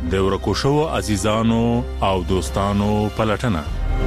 د ورکوشو عزیزانو او دوستانو پلټنه.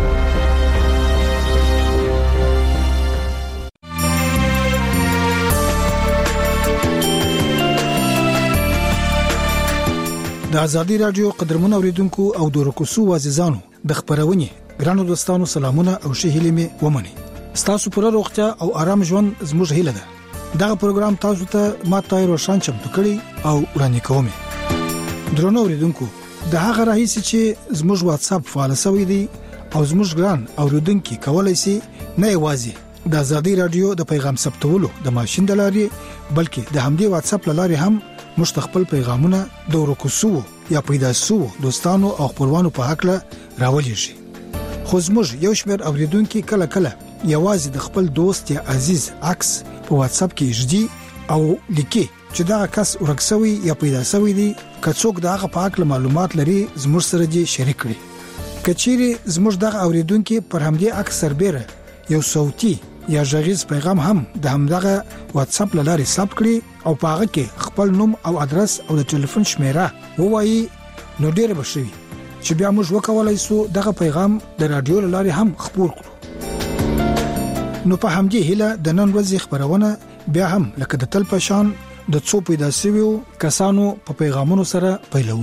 د ازادي رادیو قدرمن اوریدونکو او د ورکوشو عزیزانو د خبرونې ګرانو دوستانو سلامونه او ښه هیلې مې ومني. ستاسو پر روغتیا او آرام ژوند زموږ هیله ده. دغه پروګرام تاسو ته ما ته روشان چمتو کړی او وړاندې کوم. درنو اوریدونکو د هغه راهیسي چې زموږ واتس اپ فعال شوی دی او زموږ ګران اوریدونکو کولای شي نه یوازې د ازادي رادیو د پیغام ثبتولو د ماشين د لارې بلکې د همدې واتس اپ لارې هم مستقبل پیغامونه د ورکوسو یا پیدا سو دوستانو او خپلوانو په حق له راولي شي. خو زموږ یو شمېر اوریدونکو کله کله یوازې د خپل دوست یا عزیز عکس په واتس اپ کې ژدي او لیکي چې دا کس ورکسوي یا پیدا شوی دی. کڅوک دغه په حق معلومات لري زموږ سره دې شریک کړي. کچيري زموږ دغه اوریدونکو پر همدې عکس سربېره یو صوتي یا غږیز پیغام هم د همدغه واتس اپ لارې ثبت کړي او په هغه کې خپل نوم او ادرس او د ټلیفون شمیره ووایي نو ډېر به شي چې بیا موږ وکولای شو دغه پیغام د رادیو لارې هم خپور کړو. نو په همدې هیله د نن ورځې خبرونه بیا هم لکه د تل پشان د څو پیدا شویو کسانو په پیغامونو سره پیلوو.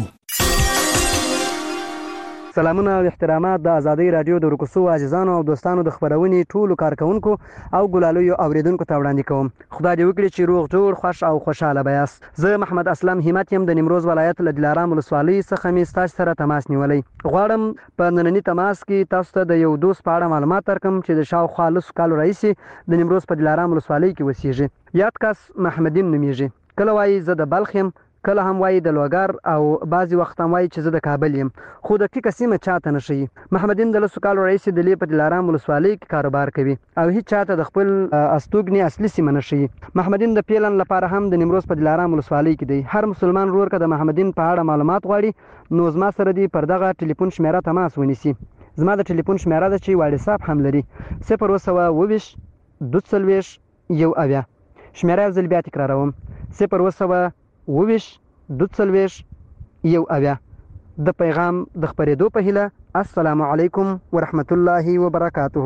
سلامونه او احترامات د ازادي رادیو د ورکوسو عزیزانو او دوستانو د خبرونې ټولو کارکونکو او ګلالویو اوریدونکو ته وړاندې کوم. خدای دې وکړي چې روغ جوړ خوش او خوشاله بیاست. زه محمد اسلم همت يم د نیمروز ولایت له دلارام ولسوالۍ څخه می ستاسو سره تماس نیولې. غواړم په نننی تماس کې تاسو ته د یو دوست په اړه معلومات درکم چې د شاوخوا لس کالو راهیسې د نیمروز په دلارام ولسوالۍ کې اوسېږي. یاد کس محمدین نومیږي. کله وایي زه د بلخ یم، کله هم وایي د لوګر او بعضی وخت هم وایي چې زه د کابل یم، خو د دقیقه سیمه چاته نشي. محمدین د لسو کالو رئیس د لیپ دلارام ولسوالۍ کې کاروبار کوي او هیڅ چاته د خپل استوګنی اصلي سیمه نشي. محمدین د پیلن لپاره هم د نیمروز په دلارام ولسوالۍ کې دی. هر مسلمان ورور که د محمدین په اړه معلومات غواړي نو زما سره دی پر دغه ټلیفون شمیره تماس ونیسي. زما د ټلیفون شمیره ده چې واتساپ هم لري 020 22 یو اویا. شمیره یو ځل بیا تکراروم 020 22 یو اویا. د پیغام د خبرېدو په هیله السلام علیکم ورحمت الله وبرکاته.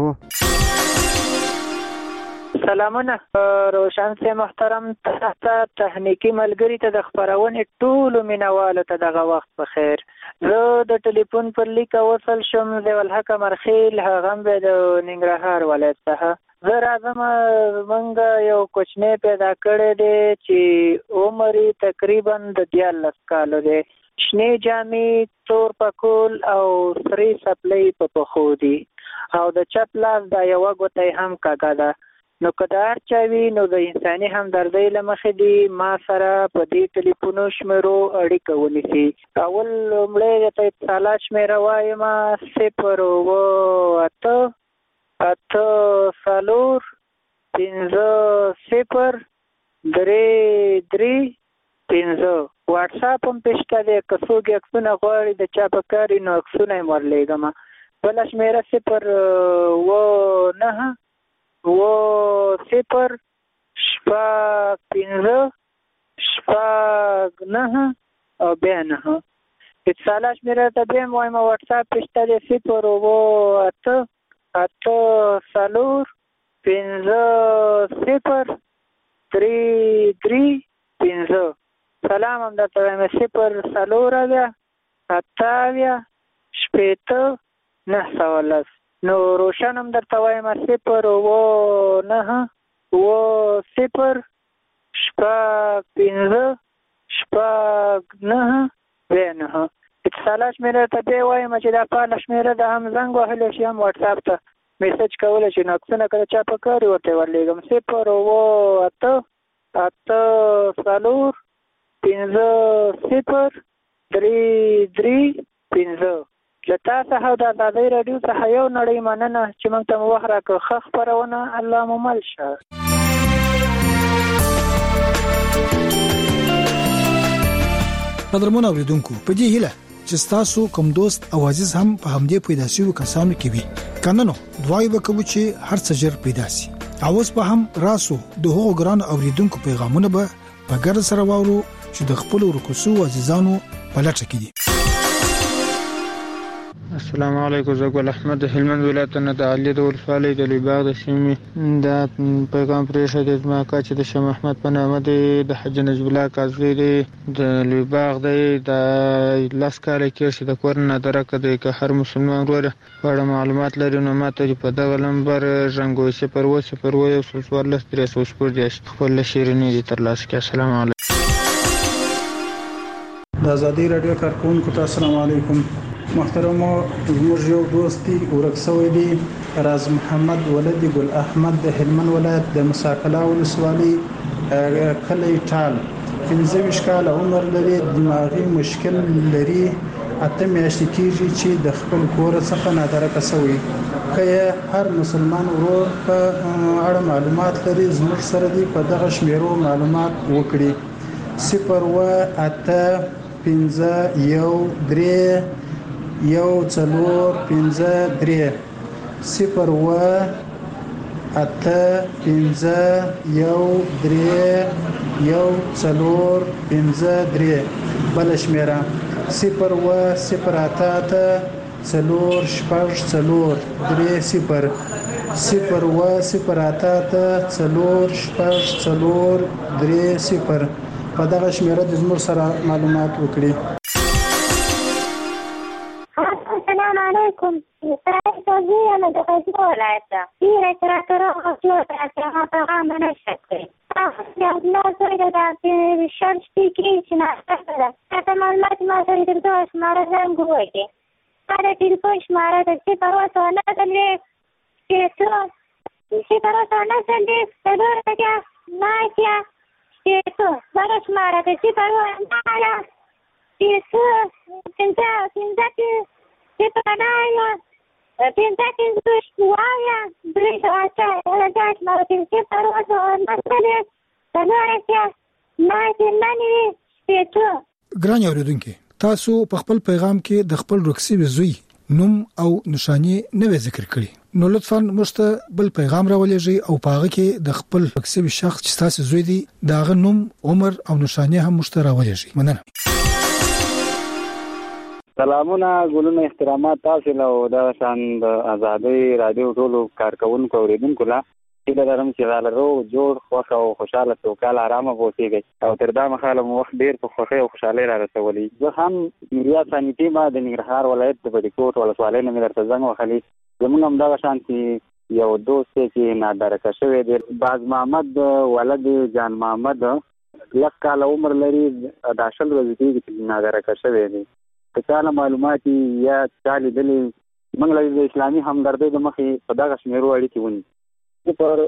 سلامونه روشن سي محترم تخنیکی ملګری ته د خبرونې ټولو مینوالو ته دغه وخت په خیر. زه د ټلیفون پر لیک وصل شم ذوال حق مرخیل هغه به د ننګرهار ولایت څخه. زه راځم موږ یو کوچنی پیدا کړی دی چې عمر تقریبا د 14 کالو دی. شنې جامې، تور پکول او سری سپلۍ په پښو دي او د چپ لاس د یوه ګوتې هم کږه ده. نو که د هر چا وي نو د انساني همدردۍ له مخې دي ما سره په دې ټلیفونو شمیرو اړیکه ونیسي. اول لومړی درته اتصالات شمیره وایم 0 واتساپ هم پېشته دی. که څوک عکسونه غواړي د چا په کار نو عکسونه یې ورلیږم. بله شمیره 0 او بیا 9. اتصالات شمیره ته بیا هم وایم واتساپ پېشته دی 0 سلام هم درته وایم 0 نو روشن هم درته وایم 0 اتصالات شمیره ته بیا وایم چې دا فعاله شمیره ده، هم زنګ وهلی شي هم واتساپ ته میسج کولی شي. نو عکسونه که د چا په کار ورته ورلیږم 0 له تا څخه د ازادۍ راډیو څخه یو نړۍ مننه چې موږ ته مو وخت راکړ. ښه خپرونه الله مو مل شه. قدرمن اوریدونکو په دې هیله چې تاسو کوم دوست او عزیز هم په همدې پیدا شوی کسانو کې وي. کنه نو دعای وکړو چې هر څه ژر پیدا شي. اوس په هم راسو د هغو ګران اوریدونکو پیغامونه به په ګر سره واورو چې د خپل ورکوسو عزیزانو په لټه کې دي. السلام علیکم. زه ګل احمد د هلمند ولایت نه د علي د ولسوالۍ د لویباغ د سیمې دا پیغام پرېښی دی. زما اکا چې د شاه محمد په نامه دی، د حاجي نجیب الله کاظمي دی، د لویباغ دی. دا 10 کاله کېږي چې د کور نه درکه دی. که هر مسلمان ورور په اړه معلومات لري نو ماته په دغه نمبر ژغورئ 00141 خپل شیریني دي ترلاسه کړئ. السلام علیکم. د آزادۍ رادیو کارکونکو ته السلام علیکم. محترم زموږ یو دوست دی ورک شوی دی، راز محمد ولد ګل احمد د هلمند ولایت د مساکلا ولسوالۍ کلی ټال. 15 کاله عمر لري، دماغي مشکل لري. اته میاشتې کېږي چې د خپل کور څخه نادرکه شوی. که هر مسلمان ورور په اړه معلومات لري زموږ سره دی په دغه شمیرو معلومات وکړي. 01513 145 08513 بل شمیره 0808430 په دغه شمیره د زموږ سره معلومات وکړي. السلام علیکم. زه یم د غزني ولایت ته. ډېره چې راته راغله هغه پیغام نه شته کړی. نو زه د شل شپې کې چې ناشته ده راته معلومات ما سره د دغه شماره زنګ ووایي. دا د ټلیفون شماره ده 0 ګران اوریدونکو، تاسو په خپل پیغام کې د خپل رکسي زوی نوم او نشانی نه ذکر کړی، نو لطفاً مستقبل پیغام راولېږئ او پاغه کې د خپل رکسي شخص چې تاسو زوی دی داغه نوم، عمر او نشانی هم مشته راولېږئ. مننه. سلامونه، ګلونه، احترامات تاسو له د شان د آزادۍ رادیو ټولو کارکونکو اوریدونکو لا چې لرم چې غالرو جوړ خوښ او خوشاله توکل آرامه اوسېږي او تر دا مخاله مو وخت ډیر په خوښۍ او خوشالۍ را رسولي. زه هم نوریا ثانیتی ما د ننګرهار ولایت د بډیکوټ ولسوالۍ نه درته زنګ وهلی. زموږ هم دغه شان یو دوست چې نادرکه شوی دی، باز محمد ولد جان محمد، 10 کاله عمر لري، د اشل ورځې کې نادرکه شوی دی. که چاله معلومات یا چالي دلی موږ له اسلامي همدردۍ د مخې په دغه شمیرو اړیکې ونی 0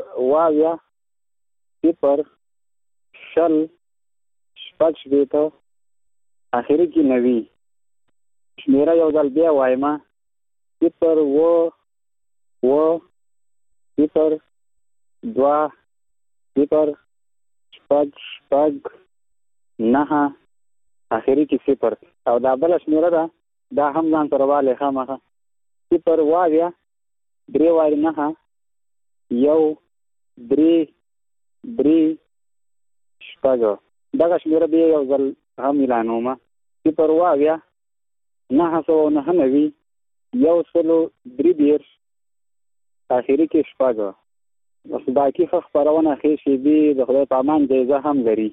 شل شپږ شپېته اخري کې 90 شمیره یو ځل بیا وایم 0 2 0 شپږ 9 اخري کې 0 او دا بل شمیره ده دا هم ځان سره والي خامخه 0 3 9 1 3 شپږ. دغه شمیره بیا یو ځل هم اعلانومه 0 999 1 اخري کې 0 اوس باقي خبرونه خېشي دي د خدای په امان جایزه هم لري.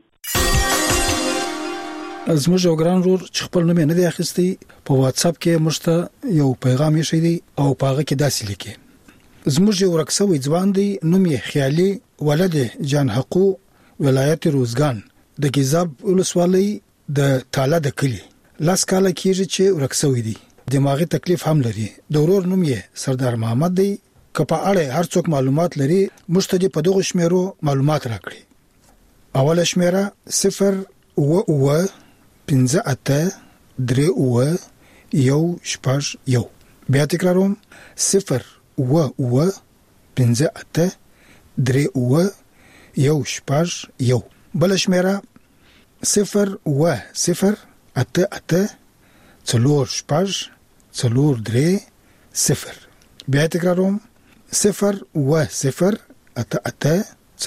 زموږ یو ګران ورور چې خپل نوم نه دی اخیستی په واتس اپ کې مشته یو پیغام یې شوی دی او پاغه کې داسې لیکي: زموږ یو رکسوي ځوان دی، نوم یې خیالي ولد جان حقو، ولایت روزګان د ګیزاب ولسوالۍ د تاله د کلی. 10 کاله کېږي چې رکسوي دی، دماغي تکلیف هم لري. د ورور نوم یې سردار محمد دی. که په اړه هر څوک معلومات لري مشته په دغه شمیرو معلومات راکړي. اوله شمیره 0 583 بیا تکراروم 0 583 بل شمیره 0 بیا تکراروم 0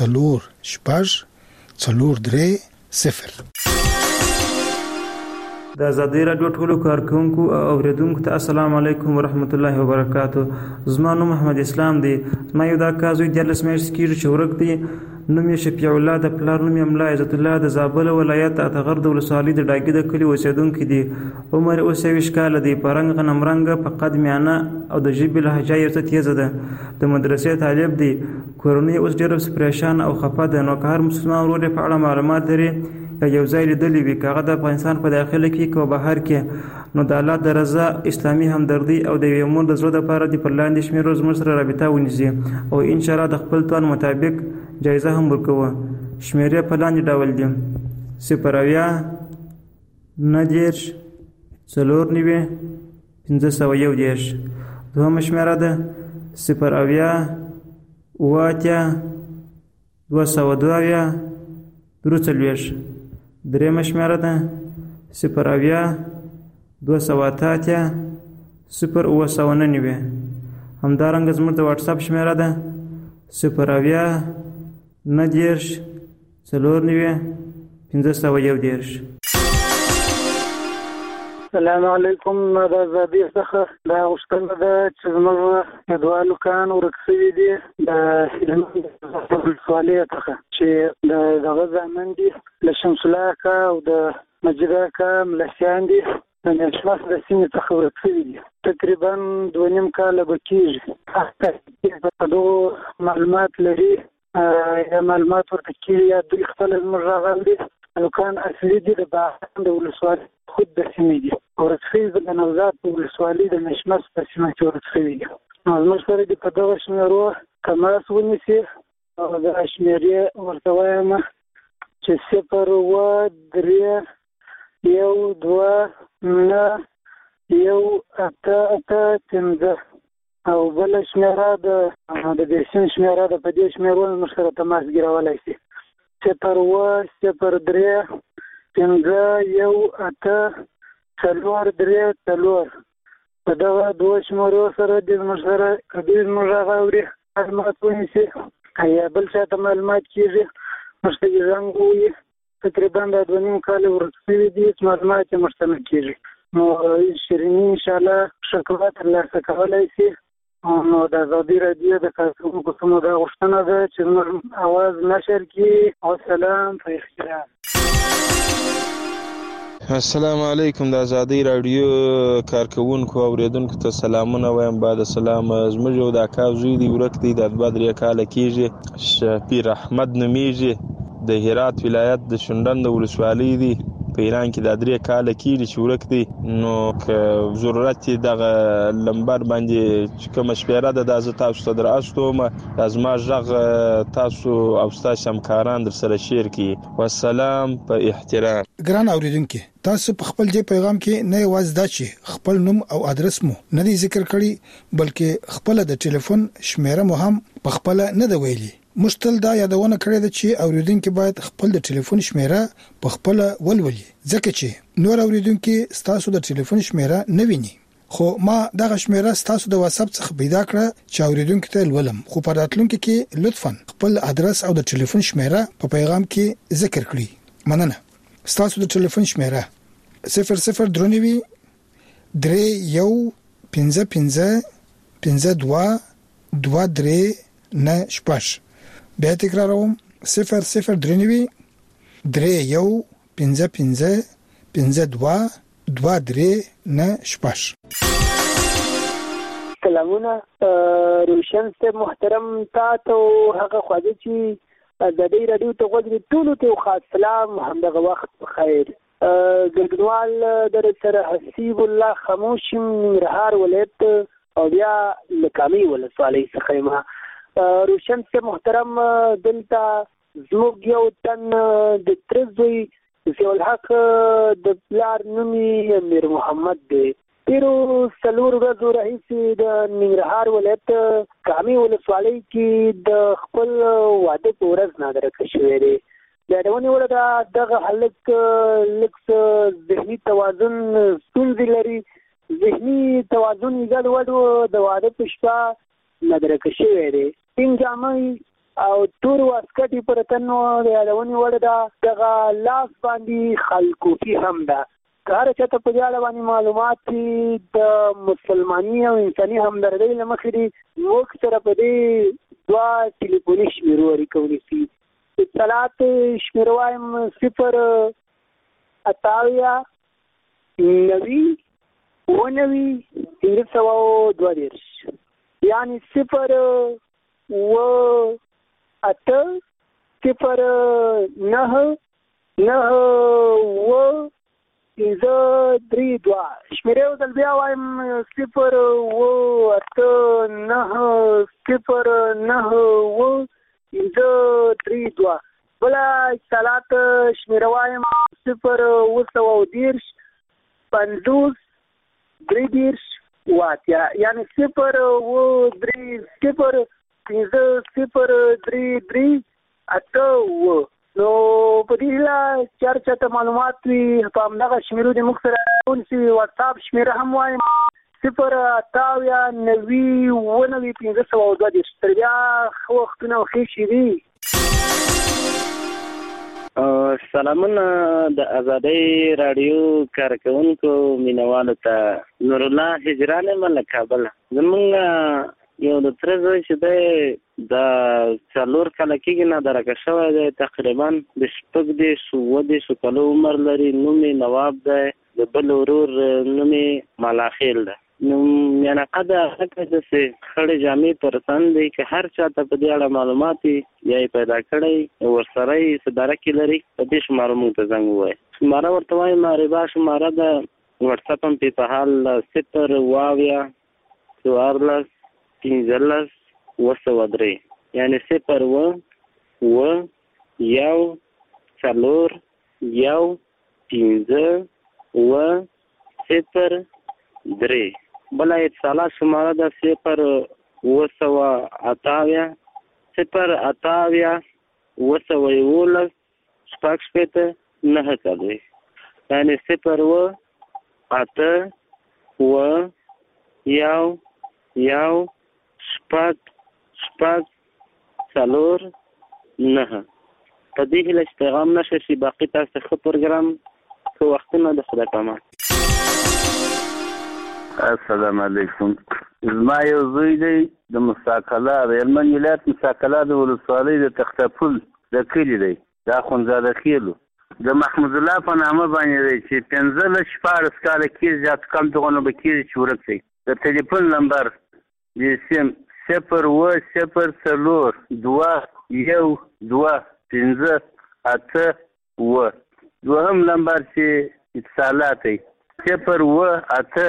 0 د آزادۍ راډیو ټولو کارکونکو او اوریدونکو ته السلام علیکم ورحمت الله وبرکاتو. زما نوم محمد اسلام دی. زما یو دا کار زوی 14 میاشتې کېږي چې ورک دی. نوم یې شفیع الله، د پلار نوم یې ملا عزت الله، د زابل ولایت اتغر د ولسوالۍ د ډاګي د کلي اوسېدونکی دی. عمر یې اوس 23 کاله دی. په رنګ غنم رنګه، په قد میانه او د ژبې لهجه یې څه تیزه ده. د مدرسې طالب دی. کورنۍ اوس ډېره پریشان او خفه ده. نو که هر مسلمان ورور یې په اړه معلومات لري یا یو ځای لیدلی وي، که هغه د افغانستان په داخله کې که بهر کې، نو د الله د رضا، اسلامي همدردي او د یوې مور د زړه دپاره دې پر لاندې شمېرو زموږ سره رابطه ونیسي او انشاءالله د خپل توان مطابق جایزه هم ورکوه. شمېرې په لاندې ډول دي: 0 90 4 501. دوهمه شمېره ده 0 202 درېمه شمېره ده 0 208 0 همدارنګه زموږ د واټساپ شمېره ده 0 90 4 501. السلام علیکم. د آزادۍ څخه دا غوښتنه ده چې زموږ دوه هلکان ورک شوي دي د هلمند ولسوالۍ څخه، چې د دغه زامن دي له شمس الله اکا او د مجید اکا ملسیان دي، د نشمس د سیمې څخه ورک شوي دي. تقریبا 2.5 کاله به کېږي. په دغو معلومات لري یا معلومات ورته کېږي یا دوی خپله زموږ راغل دي. هلکان اصلي دي د باغان د ولسوالۍ خود د سیمې دي. ورک شوي د نوزاد په ولسوالۍ د نشمس په سیمه کې ورک شوي دي. نو زموږ سره دې په دغه شمېرو تماس ونیسي او دا شمېرې ورته وایم چې 0 3 1 2 9 1 8 5 او بله شمېره د دې سیمې شمېره ده. په دې شمېرو زموږ سره تماس ګیرولی شي. 0 0 3 5 1 8 4 3 4. په دغه دوه شمېرو سره دې زموږ سره که دوی زموږ هغه اوري معلومات ونیسي یا بل چا ته معلومات کېږي، موږ ته یې زنګ ووایي. تقریبا دا 2.5 کاله ورک شوي دي چې معلومات یې موږ ته نه کېږي. نو شیریني انشاءالله ښه کړه ترلاسه کولی شي. نو د آزادۍ راډیو د کارکوونکو څخه دا غوښتنه ده چې زموږ اواز نشر کړي. والسلام په احترام. السلام علیکم. د آزادۍ راډیو کارکوونکو او اوریدونکو ته سلامونه وایم. بعد سلام. زموږ یو د اکا زوی دی ورک دی، د 2-3 کاله کېږي. شفیع احمد نومیږي، د هرات ولایت د شونډند ولسوالۍ دی. په ایران کې د 3 کاله کېږي چې ورک دی. نو که ضرورت یې دغه لمبر باندې چې کومه شمېره ده دا زه تاسو ته در استوم، دا زما غږ تاسو او ستاسو همکاران در سره شیر کړي. والسلام په احترام. ګران اوریدونکو، تاسو په خپل دې پیغام کې نه یوازې دا چې خپل نوم او ادرس مو نه دی ذکر کړی، بلکې خپل د ټلیفون شمیره مو هم په خپل نه دی ویلي. مشتل دا یادونه کړې ده چې اوریدونکو باید خپل د ټلیفون شمیره په خپل ولولي، ځکه چې نور اوریدونکو ستاسو د ټلیفون شمیره نه ویني. خو ما دغه شمیره ستاسو د واتساپ څخه پیدا کړه چې اوریدونکو ته ولولم. خو په راتلونکو کې لطفا خپل ادرس او د ټلیفون شمیره په پیغام کې ذکر کړئ. مننه. ستاسو د ټلیفون شمیره 00 درونوي 3 1 5 5 5 2 2 3 9 شپږ. بیا تکراروم 00 درونوي 3 1 5 5 5 2 2 3 9 شپږ. سلامونه روشن صاحب محترم، تاسو هغه خواږه چې آزادۍ راډیو ته غوږ ټولو ته خاص سلام، همدغه وخت بخیر. ګډونوال در سره حسیب الله خاموش ننګرهار ولایت او بیا لکامي ولسوالۍ څخه ما روشن صاحب محترم، دلته زموږ یو تن د تره زوی ضیاء الحق د پلار نوم یې امیر محمد دی. تیرو 4 ورځو راهیسې د ننګرهار ولایت کامي ولسوالۍ کې د خپل واده په ورځ نادرکه شوی دی. د یادونې وړ ده دغه هلک لږ ذهني توازن ستونزې لري. ذهني توازن یې ګډوډ د واده په شپه نادرکه شوی دی. سپین جامې او تور واسکټ یې پر تن و. د یادونې وړ ده دغه لاس باندې خلکوفي هم ده. که هر چاته په دې اړه باندې معلومات دي د مسلماني او انساني همدردۍ له مخې دي موږ سره په دې 2 ټلیفوني شمیرو اړیکه ونیسي. اطلاعات شمیر وایم 088 یعنی 0 شمیر یو ځل بیا وایم 0 بله اتصالات شمیر وایم 0 50 33 یعنی 0 نو په دې هیله چې هر چاته معلومات وي په همدغه شمیرو د موږ سره ونیسي. واتساپ شمیره هم وایم 088 تر بیا ښه وختونه او ښې شېبې. سلامونه د ازادۍ راډیو کارکونکو مینوالو ته. نور الله هجران یم له کابله. زمونږ یو د تره زوی چې دی د 4 کاله کېږي نه درکه شوی دی، تقریبا د 14 کالو عمر لري. نوم یې نواب دی، د بل ورور نوم یې ملاخیل دی. نو میانقه د هغه داسې خړې جامې پر سن دی که هر چاته په دې اړه معلومات وي یا یې پیدا کړی ورسره یې څه درکې لري په دې شماره موږ ته زنګ ووایي. شماره ورته وایم معربه شماره ده. وټساپ هم پې په حال 0 یعنی 0 بله اتصالات شماره ده 0 یعنی 0 په دې هیله چې پیغام نشه شي. باقي تاسو ښه پروګرام ښه وختونه د خدای په امان. السلام علیکم. زما یو زوی دی د مساکله د هلمند ولایت مساکله د ولسوالۍ د تختپل د کلي دی، دا اخندزاده خیلو د محمود الله په نامه باندې دی چې 15-14 کاله کېږي زیات کم دغونه به کېږي چې ورک دی. د ټلیفون نمبر د سیم 0 دوهم نمبر چې اتصالات دی 0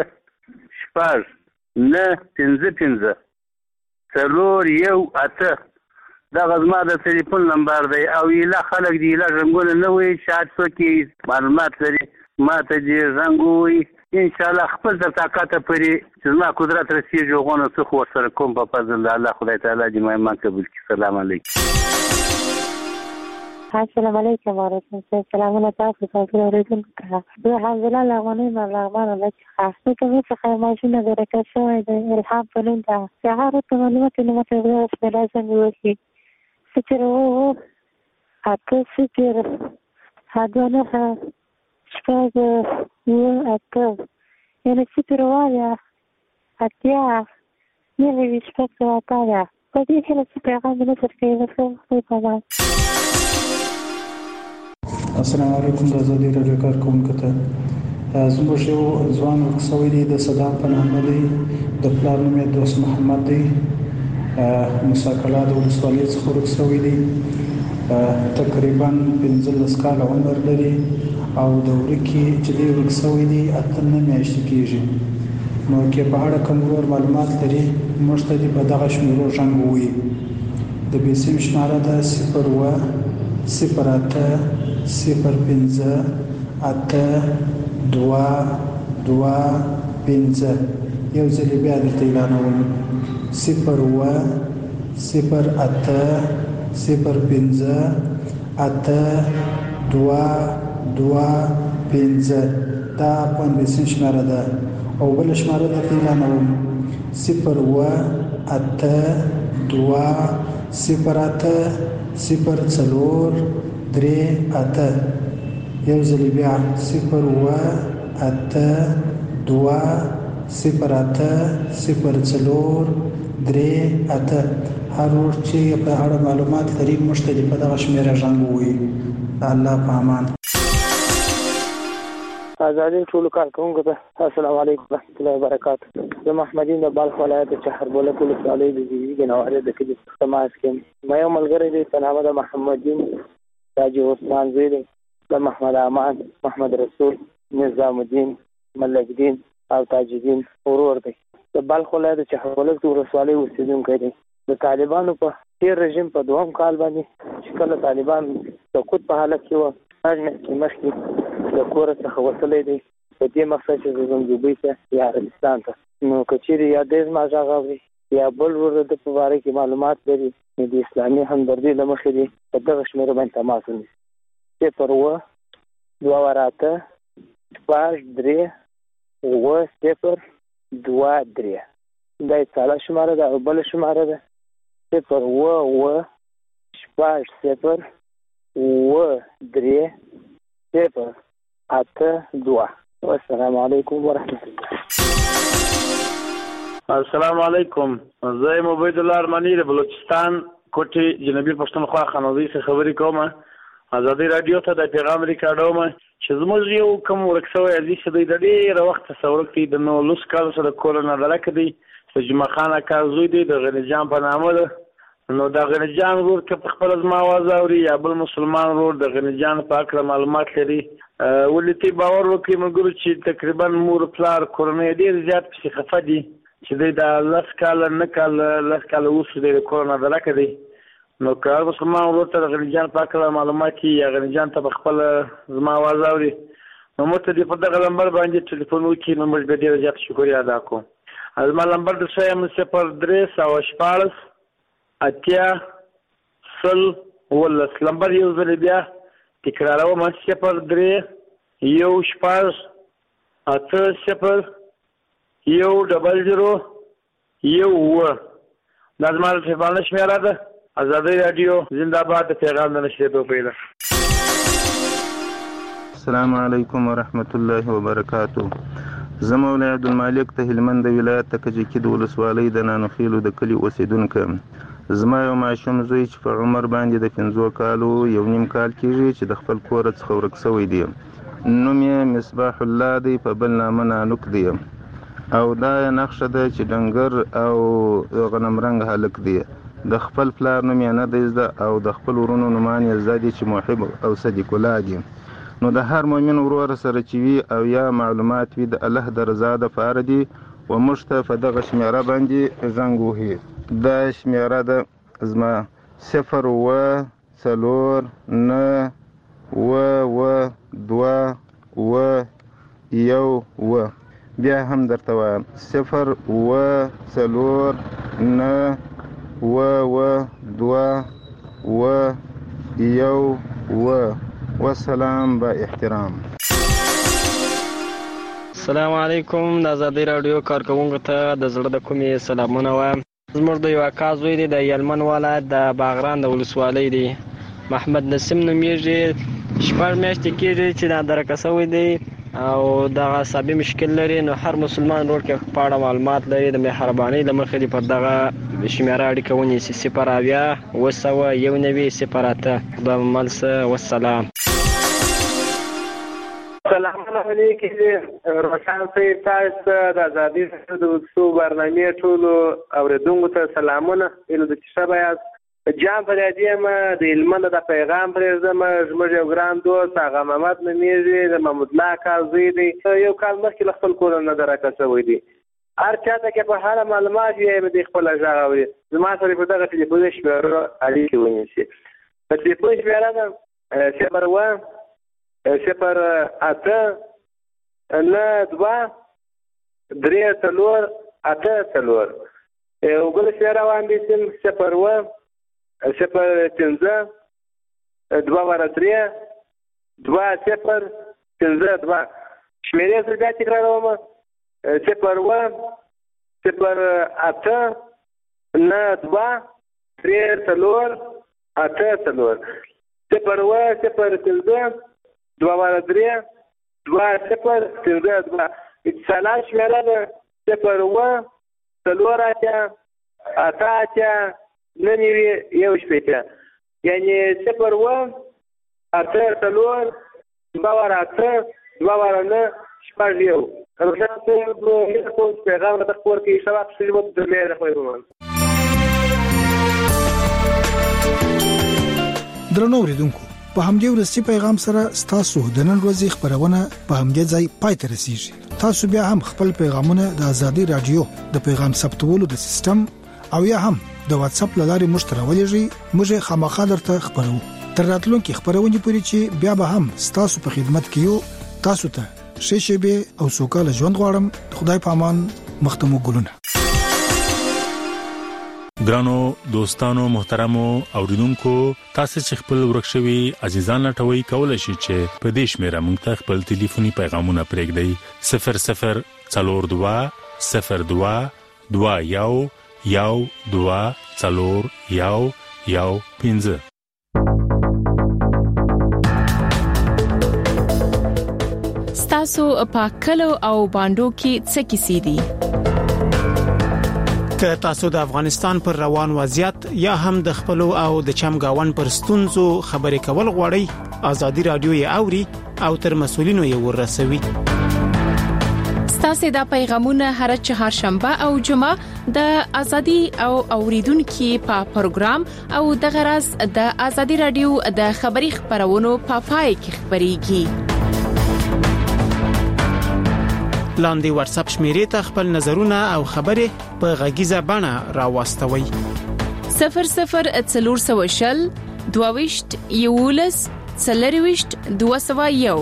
دغه زما د ټلیفون نمبر دی. او ایله خلک دی ایله رنګونه نه وایي، شاید څوک معلومات لري ما ته دې رنګ ووایي. انشاءالله خپل تر طاقته پورې چې زما قدرت رسېږي هغونه څه خو ورسره کوم په فضل د الله. خدای تعالی دې ما قبول کړي. سلام علیکم. السلام علیکم وعلیکم السلام. سلامونه تاسو ته اوریدونکو ته. زه حمزله لغمانی ملغمان له څخه د کومې څخه ماشینه درکه شوی د الهام په نوم ده. هغه راته معلومات نه ماته په لازم وشي. 0 یعنی 0 وایا 8 نوي شپږ وایا. په دې کې څه پیغام نه څرګندوي په ما. السلام علیکم. د ازادۍ راډیو کارکونکو ته زموږ یو ځوان ورکسوی دی د صدام په نامه دی، د پلار نوم یې دوست محمد دی، مساکله د ولسوالۍ څخه ورکسوی دی. تقریبا 15 کاله عمر لري او د ورکې چې دی ورکسوی دی 8 میاشتې کېږي. نو کې په اړه کوم ور معلومات لري موږ ته دې په دغه شمیرو ژوند ووایي. د بیسیم شماره ده 0-08-08-225. یو ځل بیا درته اعلانوم 0-08-08-225. دا په بیسیم شماره ده. او بل شماره درته اعلانوم 0-8-2-0-8-0-4-3-8. یو ځل بیا 082080438 هر ورځ چې په اړه معلومات لري مختلف دغه شمیره رنګ وي. الله په امان. ازادي ټول کارکونکو ته السلام علیکم ورحمۃ اللہ وبرکاتہ. زه محمدین د بلخ ولایت چهربوله ولسوالۍ د زیږی نواره د کلي سماج کې مې یو ملګری دی په نامه د محمدین تاج عثمان زوی دی، د محمد امان، محمد رسول، نظام الدین، ملک دین او تاج الدین ورور دی. د بلخ ولایت چهربوله ولسوالۍ اوسیدونکی دی. د طالبانو په تیر رژیم په دوهم کال باندې چې کله طالبان سقوط په حالت کې وو مخکې د کور څخه وتلی دی په دې مقصد چې زه ځم دوبۍ ته یا عربستان ته. نو که چیرې یا ډېر زما غږ اوري یا بل ورور د په باره کې معلومات لري نو د اسلامي همدردي له مخې دې په دغه شمېره باندې تماس ونیسي 0-2-8-2-3-9-0-2-3 دا یې څاله شماره ده او بله شماره ده 0-2-8-2-3-9-0-2-3 والسلام علیکم ورحمۃ الله. السلام علیکم. زه عبید الله ارمانی د بلوچستان کوټې جنوبي پښتونخوا خانوزي څخه خبرې کوم. ازادي رادیو ته د پیغام ریکارډوم چې زموږ یو کوم ورک شوی عزیز دی د ډېره وخت څورک دی د 19 کال سره کورونه درک دی چې جمعه خان اکا زوی دی د غنی جان په نامه ده. نو د غنی جان ورور که په خپل زما आवाज اوري یا بل مسلمان ورور د غنی جان په اړه معلومات لري ولې باور وکړي موږ چې تقریبا مور پلار کورونه ډېر زیات په خفه دي چې د لاس کال نه کال لاس کال اوس د کورونه درک دی. نو که مسلمان ورور ته د غنی جان په اړه معلومات یا غنی جان ته خپل زما आवाज اوري نو مته دې په دغه نمبر باندې ټلیفون وکړي نو موږ به ډېر زیات شکریا ادا کوو. زما نمبر د 0-3-18-0-10 نمبر یو ځل بیا تکراروم 0-3-18-0-10 دا زما ټلیفون شمیره ده. ازادي رادیو زنده باد. پیغام د نشریدو پیدا. السلام علیکم ورحمت الله وبرکاتو. زه مولا عبدالمالک ته هلمند ولایت ته کجکي د ولسوالۍ د نانوخیلو د کلي اوسیدونکی. زما یو ماشوم زوی چې په عمر باندې د 15 کالو یو نیم کال کېږي چې د خپل کور څخه ورک شوی دی. نوم یې مصباح الله دی، په بل نامه نانوک دی او دا نقشه ده چې ډنګر او غنمرنګ هلک دی. د خپل پلار نوم یې نه دی زده او د خپل ورونو نومان یې زده دي چې محب او صدیق الله دي. نو د هر مؤمن ورور سره چې وي او یا معلومات وي د الله د رضا دپاره دي و موږ ته په دغه شمیره باندې زنګ وهي. دا شمیره ده زما 0-4-9-2-1 بیا هم درته وایم 0-4-9-2-1 والسلام با احترام. السلام علیکم. د ازادي رادیو کارکونکو ته د زړه د کومې سلامونه وایم. زموږ د یو اکا زوی دی د یلمن ولایت د باغران د ولسوالۍ دی، محمد نسیم نومیږي. 6 میاشتې کېږي چې نادرکه شوی دی او دغه عصبي مشکل لري. نو هر مسلمان ورور کې په اړه معلومات لري د مهربانۍ له مخې دې پر دغه شمیره اړیکه ونیسي 0-2-1-0-08. خدای مو مل شه. والسلام. سلام علیکم. روشن صاحب تاسو د ازادي رادیو د وڅو برنامې ټولو اوریدونکو ته سلامونه. اله د شپه یاست جام پر دې ما د هلمند د پیغام پرېږدم. زموږ یو ګران دوست هغه محمد نومیږي د محمود الله کاظمی دی. یو کال مخکې له خپل کور نه درکه شوی دی. هر چاته کې په هر معلومات یې د خپل غږ اوري. زما سره په دغه ټلیفون شمیره اړیکه ونیسي. په ټلیفون شمیره ده 0-3-8-2-3-4 یو بل شمیره باندې 0-3-2-1-2-0-5-2 شمیرې سره بیا تکراروم 0-3-8-2-3-4 0-1-0-5 2-3 2-0 اتصالات شمیره ده 0 څلور اتیا اته اتیا نه نوي یو شپېته یعنې 0 اته څلور 2 اته 2 نه شپږ یو روښانه پیغام راته خپور کړي سبا په سلیمو د مېره خویروان درنو اوریدونکو په همدې ورسې پیغام سره ستاسو د نن ورځې خبرونه په همدې ځای پای ته رسیږي تاسو بیا هم خپل پیغامونه د ازادي رادیو د پیغام ثبتولو د سیستم او یا هم د واتس اپ لارې مشترکولېږي موږ خامخا درته خبرو تر راتلونکي خبرونه پورې چې بیا به هم ستاسو په خدمت کې یو تاسو ته شیشبه او سوکاله ژوند غواړم خدای په امان مختمو ګلونه ګرانو دوستانو محترمو اوریدونکو تاسو چې خپل ورکشوي عزیزان لټوي کولای شئ چې په دې شمیره موږ ته خپل ټلیفوني پیغامونه پرېږدئ 0042 02 21 15 ستاسو پاکلو او باندو کې څه کیسې دي که تاسو د افغانستان پر روان وضعیت یا هم د خپلو او د چمګاون پر ستونزو خبرې کول غواړئ ازادي رادیو یې اوري او تر مسولینو یې ورسوي ستاسو د پیغامونه هر چهارشنبه او جمعه د ازادي او اوریدونکو په پروګرام او د غرض د ازادي رادیو د خبري خبرونو په پای کې خبريږي لاندې واتس اپ شمیرې ته خپل نظرونه او خبرې په غږیزه بڼه راوستوي 0040 22 یولس 40 201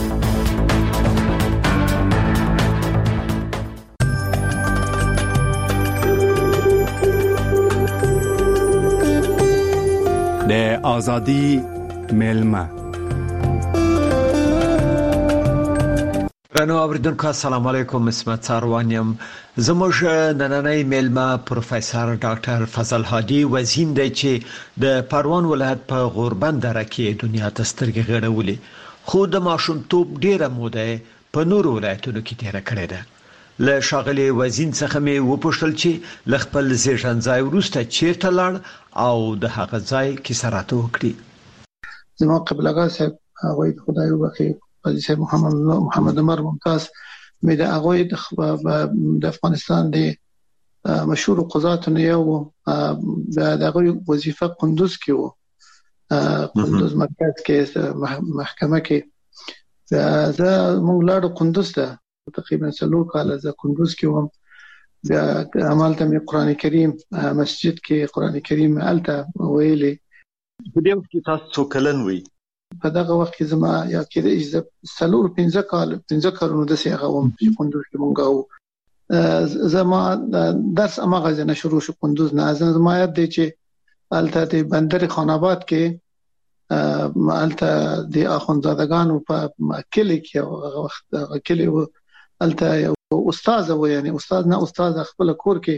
د ازادي ملما رانو اوریدونکو السلام علیکم اسمت ساروانیم زموږ نننۍ ملما پروفیسور ډاکټر فضل هادي وزین دی چې د پروان ولایت په غوربند دره کې دنیا ته سترګې غړولې خو د ماشومتوب ډیره موده په نورو ولایتونو کې تیر کړې ده له شاغلي وزین څخه مې وپوښتل چې ل خپل زیږنځای وروسته چیرته لاړ او د هغه ځای کې سره وکړي زما قبلغه صاحب هغه خدای وبخښي قاضي صاحب محمد عمر ممتاز مې د هغه د افغانستان د مشهور قضاتو یو د هغه وظیفه قندوز کې وو قندوز مرکز کې محکمه کې زه موږ لاړو قندوز ته تقریبا 3 کال زه قندوز کې وم بیا عملته مې قران کریم مسجد کې قران کریم الته ویلې په دې وخت کې تاسو کلن وي په دغه وخت کې زما یا کې د 15 کالونو د سیغه وم چې قندوز کې مونږ زما درس امغه نه شروع شو قندوز نه زما یاد دی چې الته د بندر خان آباد کې الته د اخوندزادگانو په کلی کې هغه وخت کلی الته یو استاد و یعنی استاد نه استاد خپل کور کې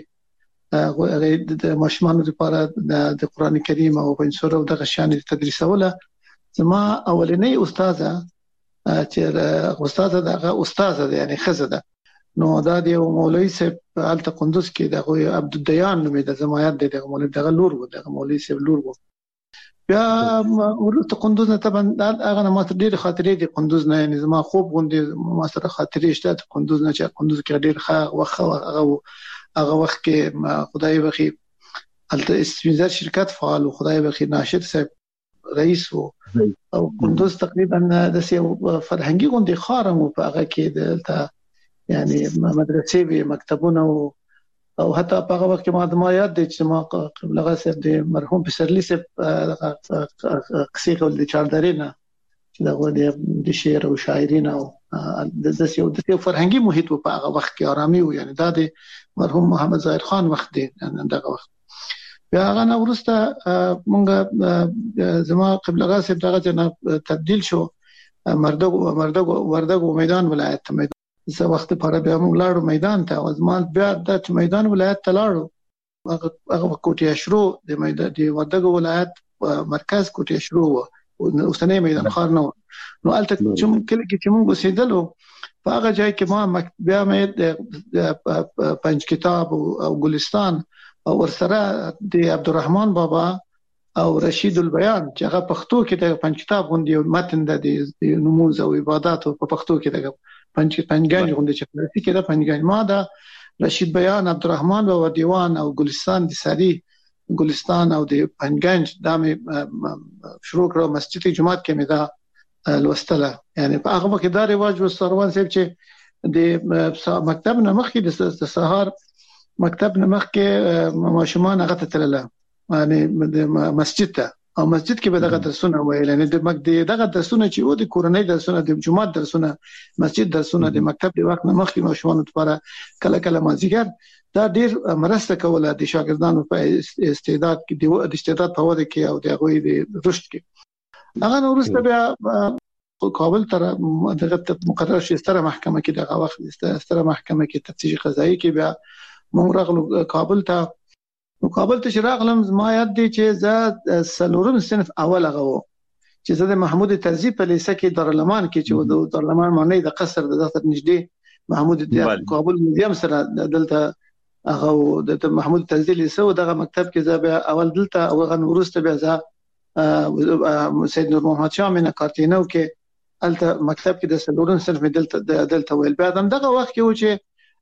د ماشومانو لپاره د قران کریم او پنځور او د غشان تدریسوله زما اولنۍ استاده چې استاده دغه استاده یعنی خزه ده نو دا دی مولوی صاحب الته قندوز کې دغه عبد الدیان نومې د زمایت دغه مولوی دغه لور و دغه مولوی صاحب لور و بیا ورته قندوز نه طبعا هغه نه ماته ډېر خاطرې دي قندوز نه یعنی زما خوب غوندي ما سره خاطرې شته قندوز نه چې قندوز کې ډېر هغه وخت کې خدای بخي الته استوزار شرکت فعال او خدای بخي ناشد صاحب رئیس وو او قندوز تقریبا د سیو فرهنګي غوندي خارم په هغه کې د یعنی مدرسې به مکتبونه او حتی په هغه وخت کې ما یاد دي چې ما قبلغه صاحب د مرحوم پسرلی صاحب قصې کول د چاردارینه چې دغه د شعر او شاعرین او د سیو فرهنګي محیط په هغه وخت کې آرامي و یعنی دا د مرحوم محمد ظاهر خان وخت دی دغه وخت بیا هغه نو ورسته مونږ زما قبلغه صاحب دغه نه تبدیل شو وردګو میدان ولایت ته زه وخت په بیا موږ لاړو میدان ته او زمان بیا د میدان ولایت ته لاړو هغه کوټه شروع د میدان د وردګو ولایت مرکز کوټه شروع اوسنۍ میدان خار نو الته چې کله کې چې موږ وسیدلو په هغه ځای کې ما بیا مې د پنځ کتاب او ګلستان او ورسره د عبدالرحمن بابا او رشید البیان چې هغه پښتو کې د پنځ کتاب غونډې متن د نماز او عبادت په پښتو کې د پنځګان غونډې چې فارسی کې د پنځګان ما د رشید بیان عبدالرحمن بابا دیوان او ګلستان د ساری ګلستان او د پنځګان د شروع کړو مسجد جمعات کې مې دا لوستله یعنی په هغه کې دا رواج و سروان صاحب چې د مکتب نه مخکې د سهار مکتب نه مخکې ماشومان هغه ته تلله یعنی د مسجد ته او مسجد کې به دغه درسونه ویل یعنی دغه درسونه چې و د کورنۍ درسونه د جمعات درسونه مسجد درسونه د مکتب د وخت نه مخکې ماشومان لپاره کله کله مازیګر دا ډیر مرسته کوله د شاګردانو په استعداد کې د استعداد په وده کې او د غوي د رشد کې هغه وروسته بیا کابل تر دغه مقرر شي ستره محکمه کې دغه وخت ستره محکمه کې تفتیش قضایي کې بیا موږ راغلو کابل ته چې راغلم ما یاد دی چې زه سلورم صنف اول هغه و چې زه د محمود طرزي په لیسه کې دارالمان کې چې د دارالمان معنی د قصر د دفتر نږدې محمود کابل میوزیم سره دلته هغه د محمود طرزي لیسه او دغه مکتب کې زه بیا اول دلته او هغه وروسته بیا زه سید نور محمد شاه مینه کارتینو کې الته مکتب کې د سلورم صنف دلته ویل بیا دغه وخت کې و چې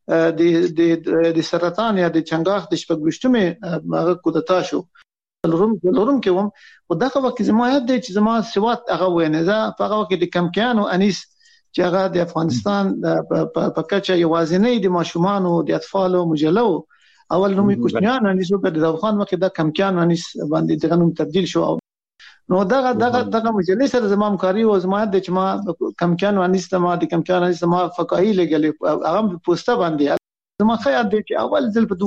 د سرطان یا د چنګاخ د شپږشتمه هغه کودتا شو لورم کې وم او دغه وخت زما یاد دی چې زما سواد هغه وینه زه په هغه وخت د کمکیان او انیس چې هغه د افغانستان په کچه یوازینی د ماشومان او د اطفال مجلو اول نومي کوچنیان انیس په د افغان وخت د کمکیان انیس باندې دغه نوم تبديل شو نو دغه مجلې سره زما همکاري او زما د چې ما کمکیان انیس ما د کمکیان انیس ما فقاهي لګلې هغه پوسټه باندې زما خیال دی چې اول ځل په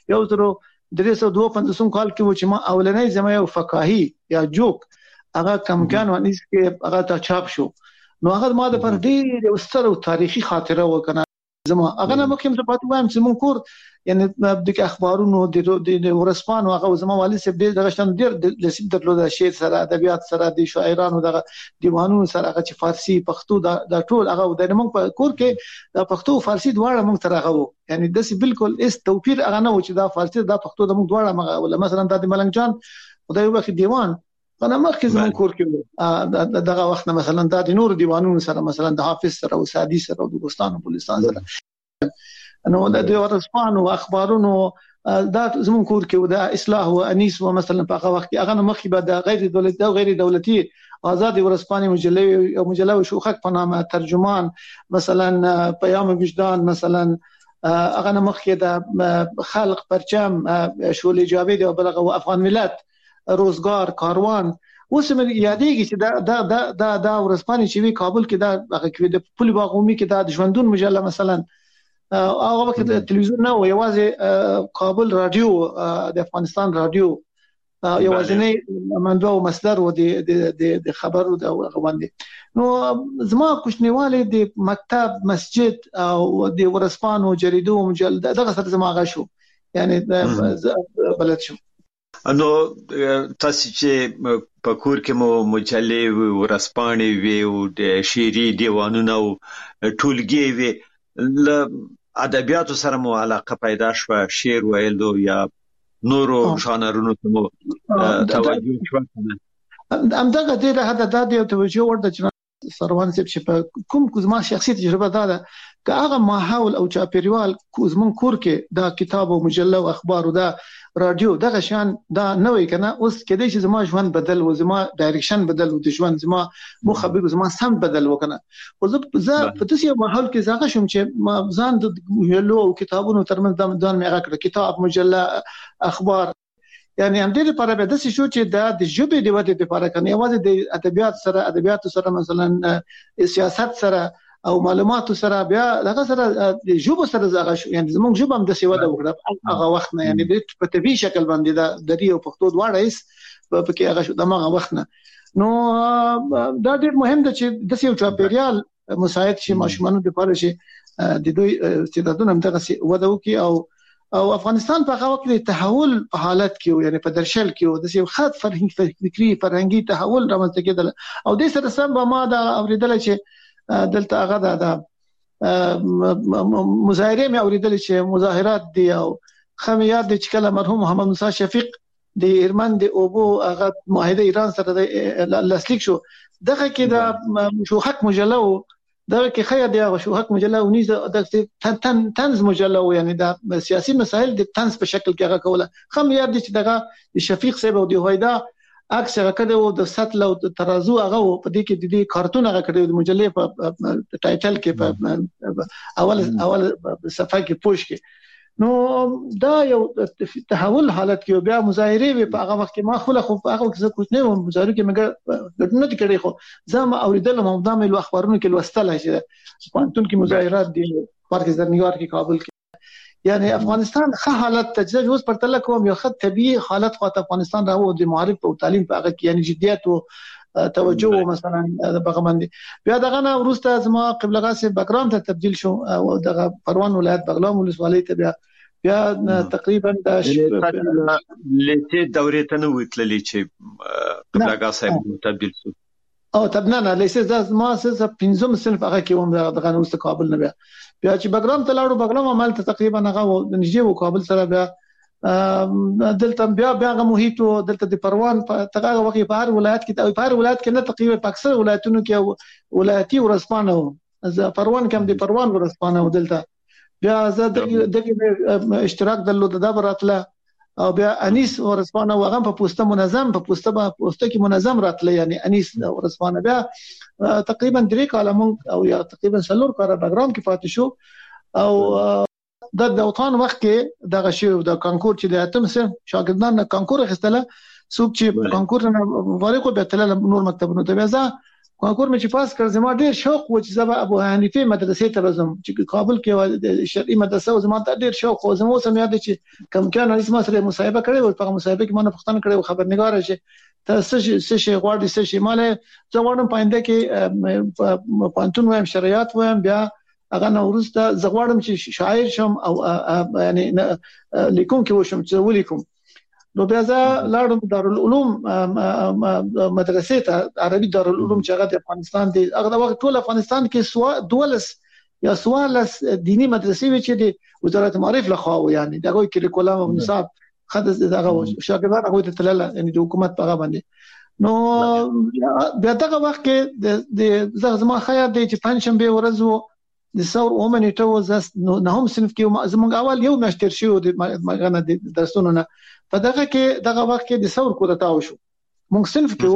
1352 کال کې و چې ما اولنۍ زما یو فقاهي یا جوک هغه کمکیان انیس کې هغه ته چاپ شو نو هغه ما د پر ډېر یو ستر تاریخي خاطره وکنه زما هغه نه مخکې ته پاتې وایم چې مونږ کور یعنی د اخبارونو د ورسپانو هغه زما والد صاحب دغه شان ډېر لسیب درلوده شعر سره ادبیات سره د شاعرانو دغه دیوانونو سره هغه چې فارسی پښتو دا ټول هغه د موږ په کور کې د پښتو فارسی دواړه موږ تر هغه یعنی د سی بالکل اس توپیر هغه نه و چې دا فارسی دا پښتو د موږ دواړه ولا مثلا د ملنګ جان خدای وبخښي دیوان انا مخکې زمون کور کې دغه وخت مثلا د نور دیوانونو سره مثلا د حافظ سره او سادي سره او د ګستان او ګلستان سره نو د ورسپانو اخبارونو دا زمون کور کې د اصلاح او انیس و مثلا په هغه وخت هغه مخکې به د غیر دولتي او غیر دولتي آزاد ورسپاني مجله شوخک په نامه ترجمان مثلا پیام وجدان مثلا هغه مخکې د خلق پرچم شولې جاوید او بلغه افغان ملت روزګار کاروان اوس مې یادېږي چې دا ورسپاني چې وی کابل کې دا هغه کې د پل باغومي کې د ژوندون مجله مثلا هغه وخت تلویزیون نه و یوازې کابل رادیو د افغانستان رادیو یوازې نه منبع او مصدر و د خبرو د غوندې نو زما کوچنیواله د مکتب مسجد او د ورسپانو جریدو مجله دغه سره زما غشو یعنی بلد شو نو تاسو چې په کور کې مو مجلې ورسپانې وی او د شعري دیوانونه او ټولګي وی ل ادبیاتو سره مو علاقه پیدا شو شعر ویلو یا نورو ژانرونو ته مو توجه شو همدغه دې هدا د توجه ورته چې سروان صاحب په کوم زما شخصي تجربه ده که هغه ماحول او چاپیریال کوزمن کور کې دا کتاب او مجله او اخبار او دا رادیو دغه شان دا نه وای کنه اوس کېدې چې زما ژوند بدل و زما ډایرکشن بدل و د ژوند زما مخبر زما سم بدل وکنه او زه په داسې ماحول کې زغه شوم چې ما ځان د ویلو او کتابونو ترمنځ د مې هغه کړ کتاب مجله اخبار یعنی هم دې لپاره به د شو چې د ژبې د ودې لپاره کنه یوازې د ادبیات سره مثلا سیاست سره او معلومات سره بیا دغه سره د ژبه سره زغه شو یعنی زموږ ژبه هم د سیواده وکړه هغه وخت نه یعنی په طبي شکل باندې د دې او پښتو دواړه هیڅ په کې هغه شو دغه وخت نه نو دا ډېر مهم ده چې د یو چاپیریال مساعد شي ماشومان د لپاره شي د دوی استعدادونه هم دغه وده وکي او او افغانستان په هغه وخت کې تحول په حالت کې یعنی په درشل کې د یو خاص فرهنګي تحول رامنځته کېدل او د سره سم ما دا اوریدل چې دلته هغه د مظاهره مې اوریدل چې مظاهرات دي او خمیات د چکله مرحوم محمد موسی شفیق د ایرمن د اوبو هغه معاهده ایران سره د لاسلیک شو دغه کې د شو حق مجله دغه کې خیر دی شو حق مجله ونیز د تنز مجله یعنی د سیاسي مسایل د تنز په شکل کې هغه کوله خمیات دي چې دغه شفیق صاحب او د هویدا اکثر کړه د سطل او ترازو هغه په دې کې د کارتون هغه کړه د مجلې په ټایټل کې په اول صفحه کې پوښ کې نو دا یو تحول حالت کې بیا مظاهره وي په هغه وخت کې ما خو په هغه وخت کې نه و مظاهره کې مګر نه کړی خو زما اوریدل مو د مې اخبارونو کې لوستل چې پانتون کې مظاهرات دي پارک زرنګار کې کابل کې یعنی افغانستان ښه حالت تجربه اوس پر تل کوم یو خط طبيعي حالت خو افغانستان راو د معارف او تعلیم په هغه کې یعنی جديت او توجه مثلا بغه باندې بیا دغه نه ورسته زما قبلغه سي بګرام ته تبديل شو او دغه پروان ولایت بغلام ولسوالۍ ته بیا تقریبا د لته دورې ته نو وتللی چې قبلغه صاحب تبديل شو او تبنانه لیسه ما سه پنځم صنف هغه کې وم دغه نو استقبال نه بیا چې بګرام ته لاړو بګرام عمل ته تقریبا هغه نږدې و کابل سره بیا دلته بیا هغه محیط دلته د پروان په تغه وخت په هر ولایت کې په هر ولایت کې نه تقریبا په اکثر ولایتونو کې ولایتي ورسپانه و پروان کې هم د پروان ورسپانه و دلته بیا زه دغه اشتراک درلود د براتله او بیا انیس ورسپانه وغه په پوسټه منظم په پوسټه کې منظم راتله یعنی انیس ورسپانه بیا تقریبا 3 کاله مونږ او یا تقریبا 4 کاله بګرام کې پاتې شو او د اوطان وخت کې دغه شی د کانکور چې د اتم سره شاګردان کانکور خستله څوک چې کانکور نه فارغ به تل نور مکتبونو ته بیا کانکور مې چې پاس کړ زما ډیر شوق و چې زما ابو حنیفه مدرسې ته راځم چې کابل کې شرعي مدرسه و زما ډیر شوق و زما سم یاد چې کم کان اسمه سره مصاحبه کړې و په مصاحبه کې ما نه پښتنه کړې و خبرنګار شي ته څه شي غواړي څه شي مال زه غواړم پاینده کې پانتون وایم شریعت وایم بیا هغه نو ورسته زه غواړم چې شاعر شم او یعنی لیکون کې وشم چې ولیکم نو بیا زه لاړم دارالعلوم مدرسې ته عربي دارالعلوم چې هغه د افغانستان دی هغه د وخت ټول افغانستان کې دولس یا سوالس دینی مدرسې وی چې د وزارت معارف له خوا یعنی دغه کریکولم او نصاب خدای دغه شاګردان هغه ته تلل یعنی د حکومت په هغه باندې نو بیا دغه وخت کې د زما خیال دی چې پنځشنبه ورځ وو د ثور اومنټو زس نه هم صنف کې زمونږ اول یو مشتر شو د مغنه د درسونو نه په دغه کې دغه وخت کې د ثور کو تاو شو مونږ صنف کې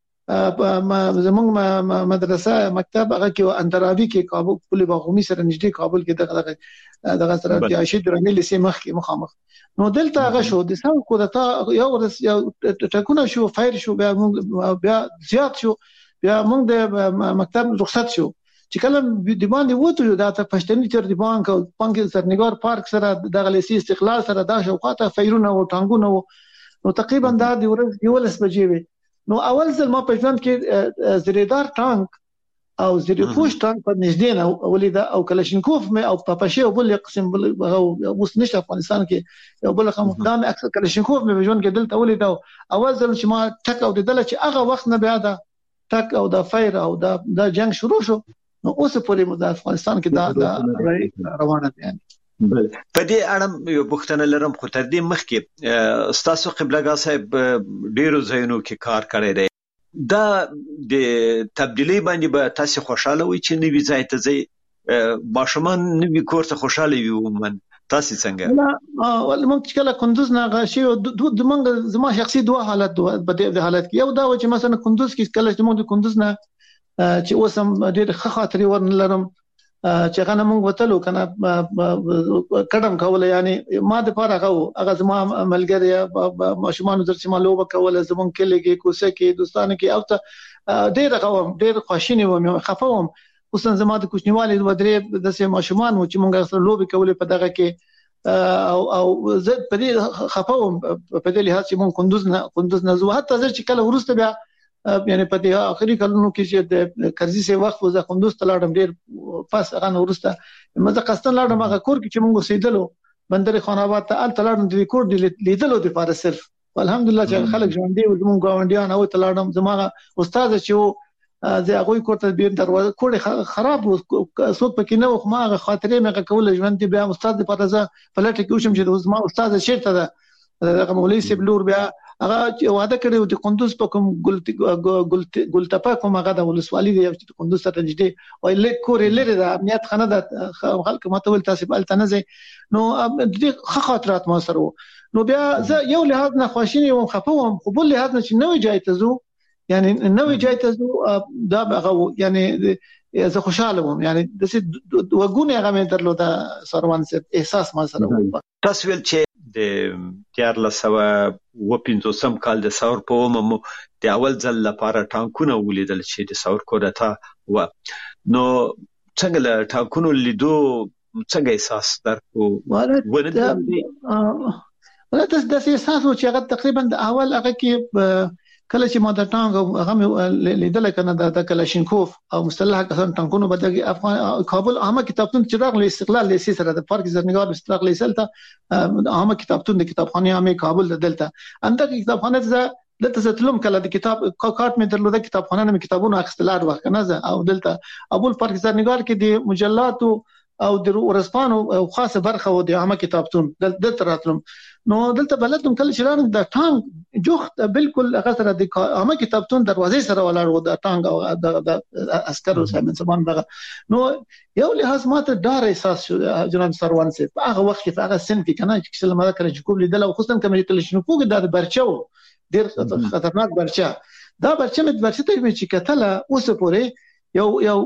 وو زمونږ مدرسه مکتب هغه کې اندرابي کې کابل پل باغومي سره نږدې کابل کې دغه سره د عاشق درنګ لسی مخ کې مخامخ نو دلته هغه شو د ثور کو تا یو ټکونه شو فایر شو بیا زیات شو بیا مونږ د مکتب رخصت شو چې کله د باندې وته دا ته پښتني تر دی بانک او بانک سرنګار پارک سره د غلیسي استقلال سره دا شوقاته فیرونه او ټانګونه نو تقریبا دا د ورځ یولس بجې وي نو اول ځل ما په ژوند کې زریدار ټانک او زریپوش ټانک په نږدې نه ولید او کلاشینکوف مې او پاپاشي او بل قسم بل اوس نشته افغانستان کې یو بل خمدان اکثر کلاشینکوف مې په ژوند کې دلته ولید اول ځل چې ما ټک او دل چې هغه وخت نه بیا دا ټک او د فایر او د جنگ شروع شو نو اوس پورې د افغانستان کې دا روانه دي په دې اړه یو پوښتنه لرم خو تر دې مخکې ستاسو قبلګا صاحب ډیرو ځایونو کې کار کړی دی دا د تبدیلی باندې به تاسو خوشاله وي چې نوی ځای ته ځي ماشومان نوی کور ته خوشاله وي ومن تاسو څنګه نه ول موږ چې کله کندوز نه غاشي د موږ زما شخصي دوه حالت په دې حالت کې یو دا و چې مثلا کندوز کې کله چې موږ د کندوز نه چې اوسم ډېر ښه خاطرې ورنلرم چې هغه موږ وتلو کنه قدم کوله یعنی ما د پاره هغه زما ملګری ماشومان درته معلومه کوله زمون کې لګي کوسه کې دوستانه کې او ته ډېر خوشینه وم خفوم خصوصا زما د کوچنیوالي د درې د ماشومان چې موږ سره لوبي کولې په دغه کې او زه په دې خفوم په دې لحاظ چې موږ کندوز نه زو حتی زه چې کله ورسته بیا یعنی په دې اخري کلونو کې چې د کرزي سي وخت وزه کندوز ته لاړم ډېر پاس هغه ورسته مزه قستن لاړم هغه کور کې چې موږ سیدلو بندر خان آباد ته التلاړم د ریکورډ لیدلو لپاره صرف الحمدلله چې خلک ژوند دی زموږ ګاونډیان او تلاړم زموږ استاد چې زه هغه کوته بیر دروازه کوړې خراب څوک پکې نه خو ما خاطرې مې کول ژوند دی بیا استاد لپاره زه پلټ کې وشم چې زما استاد شیرته ده هغه مولوی سیب لور بیا هغه وعده کړو د قندوز په کوم ګلتپا کوم هغه د ولسوالۍ دی چې قندوز ته نږدې او لیک کورې لري د امنیت خانه د خلک ماته ول تاسو بل تنه نو د خاطرات ما سره نو بیا زه یو لحاظ نه خواشینی وم خفوم خو بل لحاظ نه چې نوې جای ته زو یعنی نوې جای ته زو دا هغه یعنی زه خوشاله وم یعنی د وګونه هغه مې درلوده سروان سره احساس ما سره تاسو ول چې د 1415 کال د ثور په ومو د اول ځل لپاره ټانکونه ولیدل چې د ثور کودتا و نو څنګه له ټانکونو لیدو څنګه احساس درکو ولته د احساس چې هغه تقریبا د اول هغه کې کله چې ما د ټانک هغه لیدل کنه د کلاشینکوف او مسلح کسان ټانکونو بدګي افغان کابل عامه کتابتون چې راغلی استقلال لیسي سره د پارک زرنګار استقلال لیسلته عامه کتابتون د کتابخانه عامه کابل دلته انده کتابخانه دلته ستلم کله د کتاب کارت مې درلوده کتابخانه مې کتابونه اخستلار وخت کنه او دلته ابو پارک زرنګار کې د مجلات او د ورسپانو خاصه برخه و د عامه کتابتون دلته راتلم نو دلته بلدم کله چې رانم د ټانک جوخت بالکل هغه سره د عامه کتابتون دروازې سره ولاړ و د ټانک او د عسکرو سره سامان دغه نو یو لحاظ ماته ډار احساس جناب سروان سي په هغه وخت کې هغه سن کې کنه چې څلمه کله چې کوم لیدل او خصوصا کوم چې تل شنو کوګ د برچاو ډیر خطرناک برچا دا برچا مې برچته چې کتله اوس پورې یو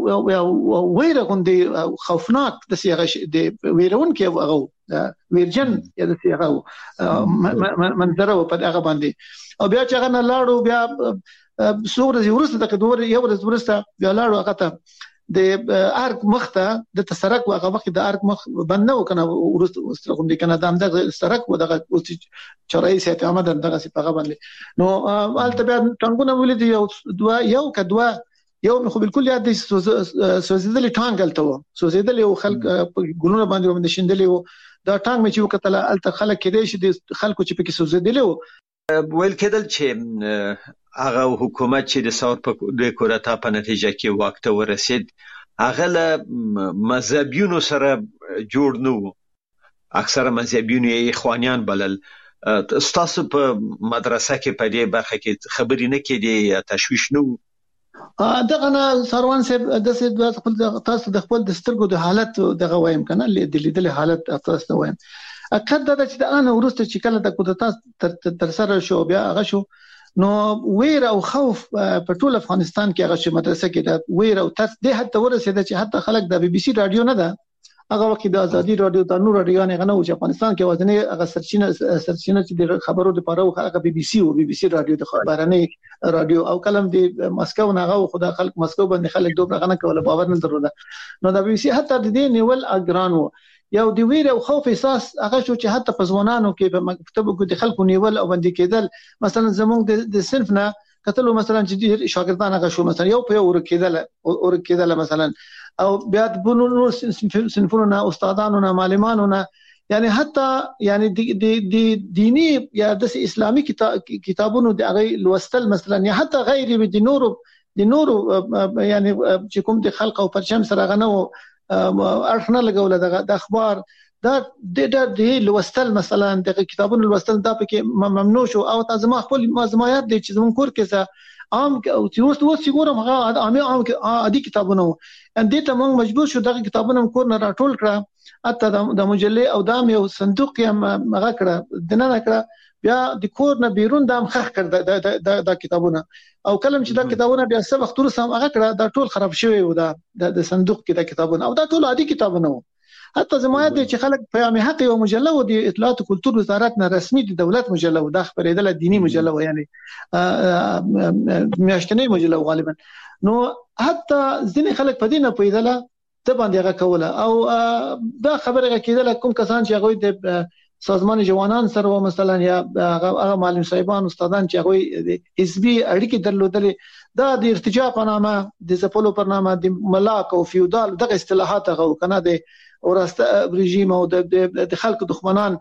ویره غوندي خوفناک د سیغه د ویرون کې هغه ویرجن یا د سیغه منظره په هغه باندې او بیا چې هغه نه لاړو بیا سورز ورسته د دوه یو ورځ ورسته بیا لاړو هغه ته د ارک مخته د تسرک هغه وخت د ارک مخ بنو کنه ورسته غوندي کنه د سرک و دغه چرای سیت آمد دغه سی په هغه باندې نو البته بیا ټنګونه ولې یو کدوا یو خو بالکل یاد دي سوزیدل ټانګ الته و سوزیدل یو خلک ګلونه باندې شندلې و دا ټانګ مې چې وکتل الته خلک کېدې شي د خلکو چې پکې سوزیدل و ویل کېدل چې هغه حکومت چې د ثور په د کودتا په نتیجه کې واکته ورسید هغه له مذهبيونو سره جوړ نه و اکثره مذهبيونو یې اخوانیان بلل تاسو په مدرسه کې په دې برخه کې خبرې نه کېدې تشویش نه و دغه نه سروان صاحب د خپل تاسو د خپل د سترګو د حالت دغه وایم کنه د لیدل حالت تاسو وایم اکد دا چې د ان ورسته چې کله د کودتا تر سره شو بیا هغه شو نو ویر او خوف په ټول افغانستان کې هغه مدرسه کې د ویر او ترس د حتی ورسېد چې حتی خلک د بي بي سي رادیو نه ده هغه وخت د ازادي رادیو د نور رادیو نه غنو چې افغانستان کې وزنه هغه سرچینه چې د خبرو لپاره هغه بي بي سي رادیو د خبرانه رادیو او کلم د مسکو نه هغه خدای خلک مسکو باندې خلک دوه غنه کوله باور نه درلوده نو د بي بي سي حتی د دې نیول اګران وو یو د ویر او خوف احساس هغه شو چې حتی په ځوانانو کې په مکتبو کې د خلکو نیول او باندې کېدل مثلا زموږ د صنف نه کتلو مثلا چې شاګردان هغه شو مثلا یو په یو ورکېدل مثلا او بیا د بنو صنفونو نه استادانو نه معلمانو نه یعنی حتی یعنی د دینی یا د اسلامي کتابونو د هغه لوستل مثلا یا حتی غیر د نورو یعنی چې کوم د خلق او پرچم سره غنو ارخنه لګول د اخبار دا د لوستل مثلا د کتابونو لوستل دا پکې ممنوع شو او تاسو ما خپل مزمایات دي چې زمون کور کې عام او چې ګورم هغه عام عادي کتابونه ان دې ته موږ مجبور شو دغه کتابونه کور نه راټول کړه اته د مجلې او د یو صندوق یې هغه کړه د نه کړه بیا د کور نه بیرون د مخخ کړ د کتابونه او کلم چې د کتابونه بیا څه وخت ورسم هغه کړه دا ټول خراب شوی و د صندوق کې د کتابونه او دا ټول عادي کتابونه حتی زموږ د چې خلک پیغام حق یو مجله و د اطلاعات او کلتور وزارت نه رسمي د دولت مجله و د خبرېدل دینی مجله و یعنی میاشتنی مجله غالبا نو حتی ځینې خلک په دې نه پوهېدله ته باندې هغه کوله او دا خبره کېدله کوم کسان چې هغه د سازمان جوانان سره مثلا یا هغه معلم صاحبان استادان چې هغه حزبي اړیکې درلودلې دا د ارتجاع په نامه د زپلو په نامه د ملاک او فیودال دغه اصطلاحات هغه کنه د وراسته رژیم او د خلکو دښمنان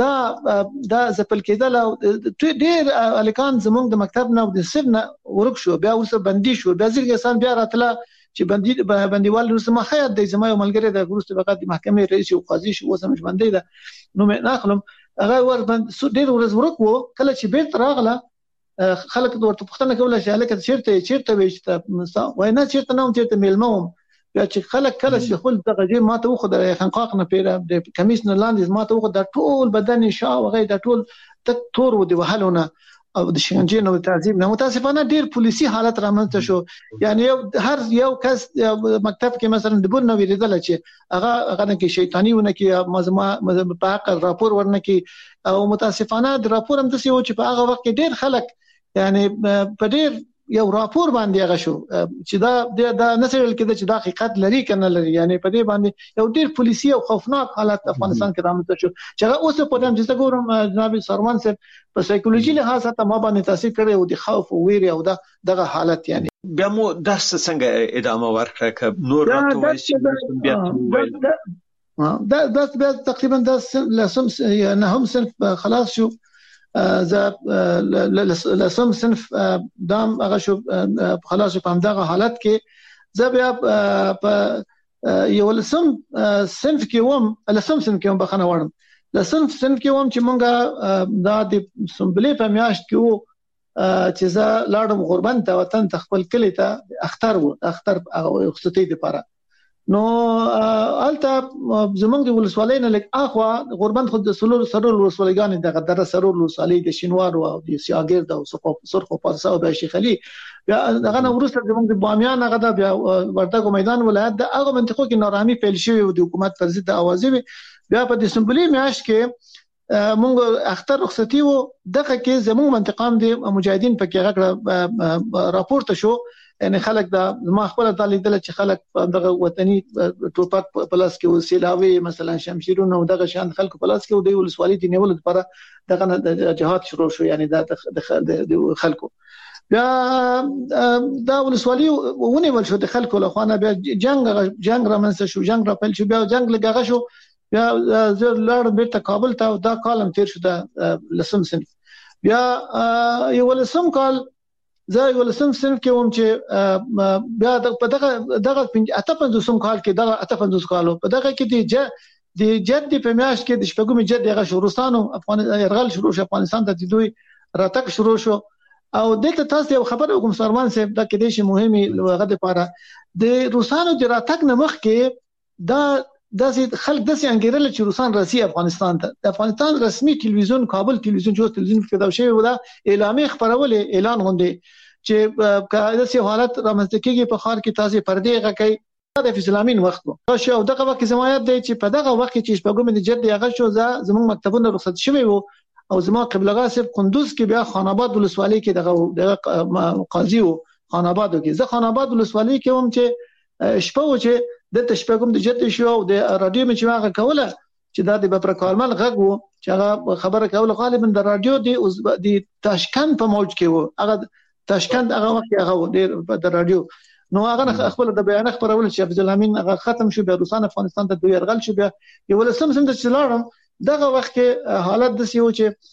دا زپل کېدل او ډېر الکان زمونږ د مکتب نه او د سر نه ورک شو بیا ورسره بندي شو بیا ځکه بیا راتله چې بندیوال ورسره ما حیات د زما یو ملګری د ورسته فقط د محکمې رئیس او قاضي شو اوس هم باندې ده نو مې ناخلم هغه ور باندې ډېر ورځ ورک وو کله چې بیرته راغله خلک ورته پوښتنه کوله چې هلکه چیرته وي چې وای نه چیرته نه چیرته میلمه وم بیا چې خلک کله چې خپل دغه جې ماته وخو د خنقاق نه پیره د کمیس نه لاندې ماته وخو د ټول بدن شا وغه د ټول تک تور و دی وهلونه او د شکنجې نو تعذيب نه متاسفانه ډیر پولیسي حالت رامنځته شو یعنی هر یو کس مکتب کې مثلا د بن ویریدل چې هغه نه کې شیطانی ونه کې مزما په حق راپور ورنه کې او متاسفانه د راپور هم د سیو چې په هغه وخت کې ډیر خلک یعنی په ډیر یو راپور باندې هغه شو چې دا نسل کې چې د حقیقت لري کنه لري یعنی په دې باندې یو ډیر پولیسي او خوفناک حالت افغانستان کې رامنځته شو چې هغه اوس په دې چې ګورم جناب سروان صاحب په سایکولوژي لحاظ ته ما باندې تاثیر کړی او د خوف او ویره او دغه حالت یعنی بیا مو درس څنګه ادامه ورکړه ک نور راته بیا دا تقریبا لسم نه هم صرف خلاص شو ز لسم صنف دام هغه شو خلاص په همدغه حالت کې ز بیا په یو لسم صنف کې وم لسم صنف کې وم بخنه وړم لسم صنف کې وم چې مونږه دا د سمبلې په میاشت کې وو چې ز لاړم غربن ته وطن تخپل کلی ته اختر رخصتي لپاره نو الته زمونږ د ولسوالۍ نه لک اخوا غربند خود د سرور ولسوالۍ دغه در سرور ولسوالۍ د شینوار او د سیاګرد او سرخو پارسا او شیخ علي بیا دغه نو ورسره زمونږ د بامیان هغه د بیا ورتګو میدان ولایت د هغه منطقو کې نارامي پیل شوی او د حکومت پر ضد اوازې بیا په دسمبلې میاشت کې مونږ اختر رخصتي وو دغه کې زموږ منطقه د مجاهدین په کې راپورته شو یعنی خلک دا ما خپل تعلیدل چې خلک دغه وطني ټوپک پلاس کې وسیلاوي مثلا شمشیرونه او دغه شان خلکو پلاس کې د ولسوالۍ دی نیول لپاره دغه جهاد شروع شو یعنی د خلکو بیا دا ولسوالۍ ونیول شو د خلکو له خوانه بیا جنگ رامنځته شو جنگ را پیل شو بیا جنگ لګغه شو بیا زه لړ بیرته کابل ته دا کالم تیر شو د لسم صنف بیا یو لسم کال زه یو لسم صنف کې وم چې بیا په دغه 85 کال کې دغه 85 کالو په دغه کې د جد په میاشت کې د شپږم جد هغه شورستانو يرغل شروع شو افغانستان ته دوی راتګ شروع شو او دلته تاسو یو خبر وکم سرمان صاحب دا کې د شي مهمي لغه لپاره د روسانو د راتګ نمخ کې دا خلک د انګیرل چې روسان راسي افغانستان ته د افغانستان رسمي ټلویزیون کابل ټلویزیون جو ټلویزیون کې دا شی ودا اعلامي خبرول اعلان غونډه چې کله چې حالت رامنځته کېږي په خار کې تاسو پردې غکې د فیصلامین وخت وو شو دغه وخت زمایت دی چې په دغه وخت کې چې شپږم د جد هغه شو زموږ مکتبونه رخصت شوی وو او زما قبلغه صاحب قندوز کې بیا خان آباد ولسوالۍ کې دغه قاضي وو خان آباد کې زه خان آباد ولسوالۍ کې هم چې شپه و چې د شپږم د جد شو او د رادیو مې چې هغه کوله چې دا د بپرکارمل غږ وو چې هغه خبره کوله غالبا د رادیو د تاشکند په موج کې وو هغه تاشکند هغه وخت هغه د رادیو نو هغه خپل د بیان خبرول چې عبد الامین هغه ختم شو بیا روسان افغانستان ته دوی يرغل شو بیا یو لسم سم د چلارم دغه وخت کې حالت د سیو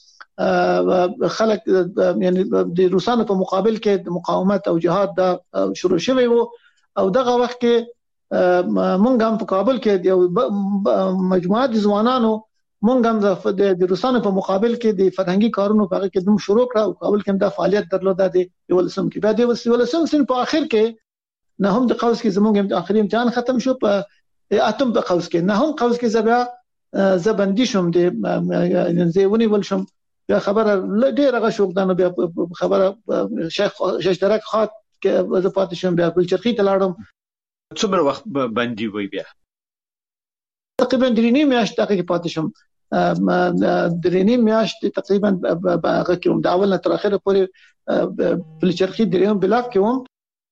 چې خلک یعنی د روسانو په مقابل کې د مقاومت او جهاد دا شروع شوی وو او دغه وخت کې مونږ هم په کابل کې یو مجموعه د ځوانانو مونږ هم د روسانو په مقابل کې د فرهنګي کارونو په کې دوم شروع کړ او کابل کې دا فعالیت درلوده د یو لسم کې بیا د یو لسم سن په اخر کې نه هم د قوس کې زمونږ د اخري امتحان ختم شو په اتم په قوس کې نه هم قوس کې زبیا زبندي شوم د زیونی ول شوم بیا خبره ډیره غ شوقدانه بیا خبره شیخ درک خاط کې زه پاتې شوم بیا بل چرخي ته لاړم څومره وخت بندي وای بیا تقریبا درې میاشتې هغه کې پاتې شوم درې میاشتې تقریبا هغه کې د اول نه تر اخره پورې پلچرخي درېم بلاک کې وم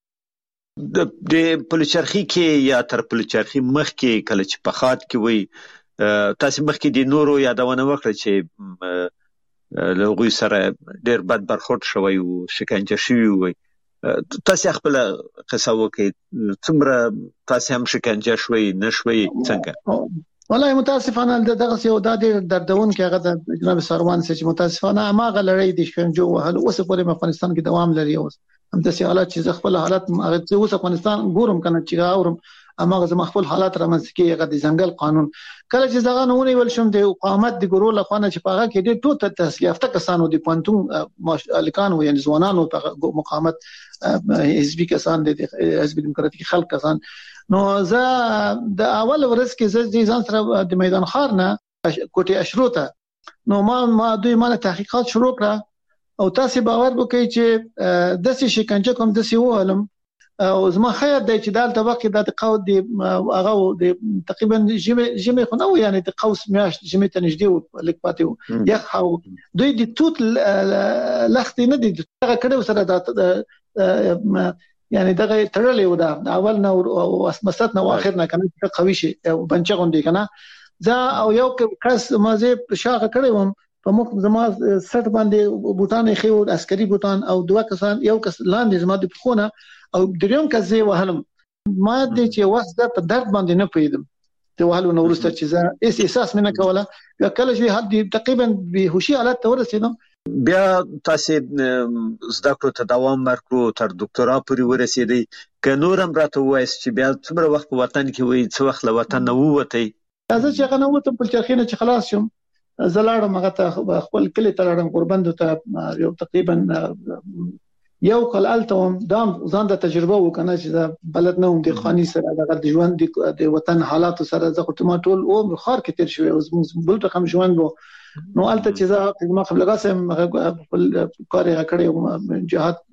د پلچرخي کې یا تر پلچرخي مخ کې کله چې په خاط کې وای تاسو مخ کې د نورو یادونه وکړه چې لغوی سره ډېر بد برخورد شوی او شکنجه شوی وای تاسو خپل قصه وکړئ، څومره تاسو هم شکنجه شوي نشوي څنګه؟ والله متاسفانه دغه یو د دردون کې هغه د جناب سروان چې متاسفانه هغه لړۍ د شکنجو وهل اوس په افغانستان کې دوام لري. اوس هم د حالات چې خپل حالات هغه اوس افغانستان ګورم کنه چې اورم اماغه زما خپل حالات رامنځته کې هغه د ځنګل قانون کله چې زغه نونی ول شم د حکومت د ګورو لخوانه چې پاغه کې د ټوټه تحصیل یافته کسانو د پانتون الکان و یعنی ځوانانو په مقاومت حزبي کسان د حزب دیموکراتیک خلک کسان نو زه د اول ورځ کې زه ځان سره د میدان خار نه کوټي اشروته نو ما دوی مال تحقیقات شروع کړه او تاسو باور وکړئ چې د سې شکنجه کوم د سې وهلم او زما خیر دی چې دالته وخت د قود دی هغه د تقریبا جمع خو نو یعنی د قوس میاش جمع ته نږدې لیک پاتې یخ او دوی د توت لخت نه دي هغه کړه سره د یعنی دغه تړلې و دا اول نو او مسات نو اخر نه کنه قوي شي بنچ غونډي کنه ځا او یو کس مازه شاغه کړی وم په مخ زما سټ باندې بوتان خو عسکري بوتان او دوه کسان یو کس لاندې زما د خونه او دریم کزي وهلم ما دې چې واسطه په درد باندې نه پېدم ته وهلو نو ورسته چې زه احساس مې نه کوله یا کله چې حد تقریبا به هوشي حالت ته ورسېدم بیا تاسو زده کړو ته دوام ورکړو تر ډاکټرا پورې ورسېدی که نورم راته وایس چې بیا څومره وخت په وطن کې وای څو وخت له وطن نه ووتئ زه چې هغه نه وته په چرخینه چې خلاص شم زلاړم هغه ته خپل کلی ته لاړم قرباندو ته یو تقریبا یو کال التهم دام ځان د تجربه وکنه چې بلد نه هم د خاني سره د ژوند د وطن حالات سره زه خو ټول او خار کې تیر شوی اوس بل رقم ژوند وو نو الته چې زه ما قبل غاسم خپل کار یې کړی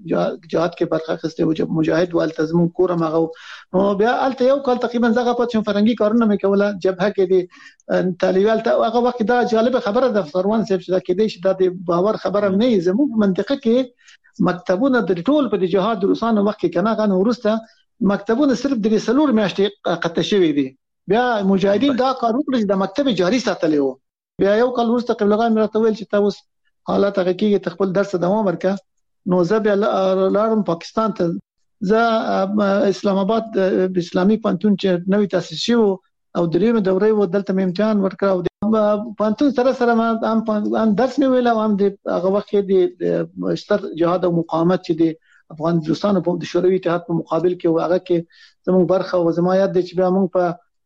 جهاد کې برخه اخیسته او مجاهد والتزم کورم هغه نو بیا الته یو کال تقریبا زغه پات فرنګي کارونه مې کوله جبهه کې دي طالبان ته هغه وخت دا جالب خبره د سروان صاحب چې دا کې دي چې د باور خبره نه زموږ منطقه کې مکتبونه د ټول په جهاد روسانو وخت کې کنه غن ورسته مکتبونه صرف د رسولور میاشتې قطع شوی دي بیا مجاهدین دا کار وکړي د مکتب جاری ساتلی وو بیا یو کال ورسته قبلغه مې راته ویل چې تاسو حالات هغه کې خپل درس دوام ورکړه نو زه بیا لاړم پاکستان ته زه اسلام آباد د اسلامي پانتون چې نوې تاسیس شو او دریمه دوره و دلته مې امتحان ورکړ او پانتون سره ما هم درس مې ویل او هم د هغه وخت د ستر جهاد او مقاومت چې د افغان دوستانو په د شوروي اتحاد په مقابل کې هغه کې زموږ برخه او زما یاد دي چې بیا موږ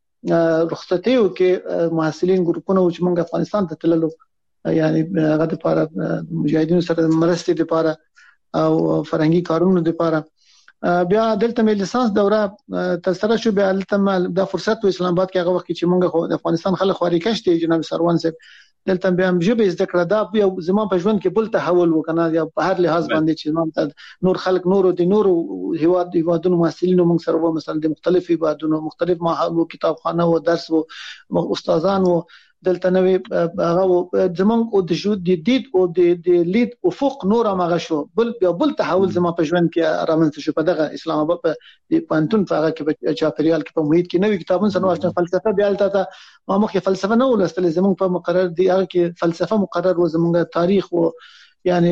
په رخصتیو کې محصلین ګروپونه چې موږ افغانستان ته تللو یعنی هغه لپاره مجاهدینو سره مرستې لپاره او فرهنګي کارونو لپاره بیا دلته مې لیسانس دوره تر سره شو بیا دلته د فرصت په اسلام آباد کې هغه وخت چې موږ د افغانستان خلک خوري کشته جناب سروان صاحب دلته بیا موږ زده کړه دا یو زما په ژوند کې بل تحول وکنه یا په هر لحاظ باندې چې زما نور خلک نور هیوادونو مسلمانانو موږ سره مثلا د مختلف هیوادونو مختلف معهد کتابخانه او درس او استادان او دلته نوې هغه زمونږ او د شو د دید او د لید افق نور هغه شو بل تحول زما په ژوند کې رامنځته شو په دغه اسلام آباد په پانتون په هغه کې په چاپریال کې په محیط کې نوې کتابونه سره واشنه فلسفه بیا الته ما مخکې فلسفه نه ولستل زمونږ په مقرر دی هغه کې فلسفه مقرر و زمونږ تاریخ او یعنی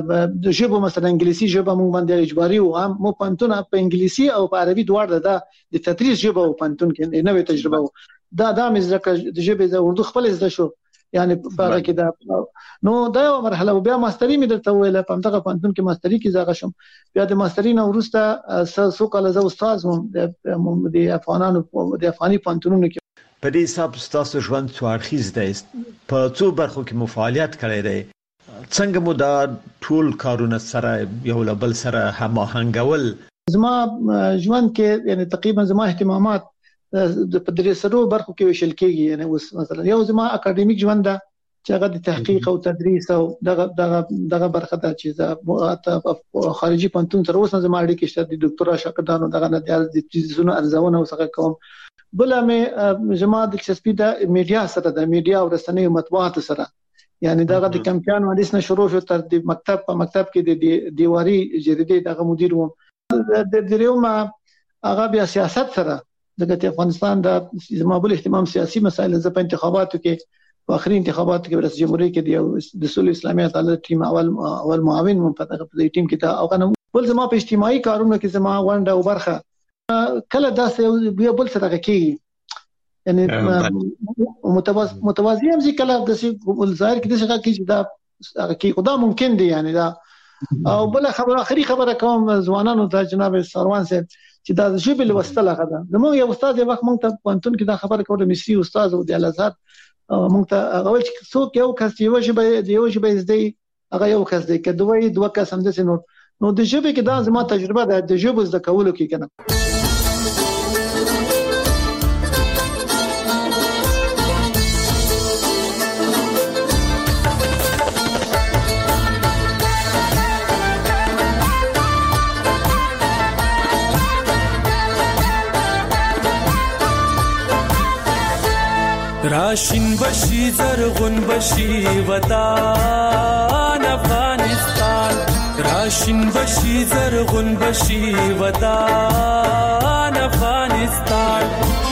د ژبه مثلا انګلیسي ژبه مونږ باندې اجباري او هم مو پانتون په انګلیسي او په عربي دواړه د تدریس ژبه او پانتون کې نوې تجربه دا مې ځکه د ژبې د اردو خپل زده شو یعنی په هغه کې دا نو دا یو مرحله بیا ماستری مې درته ویل په همدغه پانتون کې ماستری کې ځای شم بیا د ماستری نه ورسته سو کال زه استاد وم د افغانانو د افغاني پانتونونو کې په دې حساب تاسو ژوند څو اړخیز دی په څو برخو کې مفاعلیت کړی دی څنګه مو دا ټول کارونه سره یو له بل سره هماهنګول زما ژوند کې یعنی تقریبا زما اهتمامات په درسرو برخو کې وشل کېږي یعنی اوس مثلا یو زما اکیډمیک ژوند ده چې هغه د تحقیق او تدریس او دغه برخه ده چې خارجي پانتون سره اوس زما اړیکې شته د ډاکټرا شاګردانو دغه نه د چیزونو ارزونه وسغه کوم بل مې زما د چسپی د میډیا سره د میډیا او رسنیو مطبوعات سره یعنی دغه د کمپیان وادیس نه شروع شو تر د مکتب کې د دیواري جریدې دغه مدیر وم د دریوم هغه بیا سیاست سره دغه افغانستان د زمابل اهتمام سیاسي مسایل ز په انتخاباتو کې په اخري انتخاباتو کې رئیس جمهوریت کې د سول اسلامي عدالت ټیم اول معاون په دغه ټیم کې دا او بل زما په اجتماعي کارونو کې زما ونډه او برخه کله داسې بیا بل څه راکېږي یعنی متوازی هم ځکه کله داسې ظاهر کې داسې راکېږي چې دا کې خدا ممکن دی یعنی دا او بل خبره اخري خبره کوم ځوانانو ته جناب سروان صاحب چې دا ژبه لوستل غدا زموږ یو استاد یو وخت مونږ ته پوهنتون کې دا خبره کوله مصری استاد او د الازهر مونږ ته اول چې څوک یو کس یو ژبه زده هغه یو کس دی که دوه کس هم داسې نو د ژبې کې دا زما تجربه ده د ژبې زده کولو کې کنه راشن بشي زرغون بشي وطن افغانستان راشن بشي زرغون بشي وطن افغانستان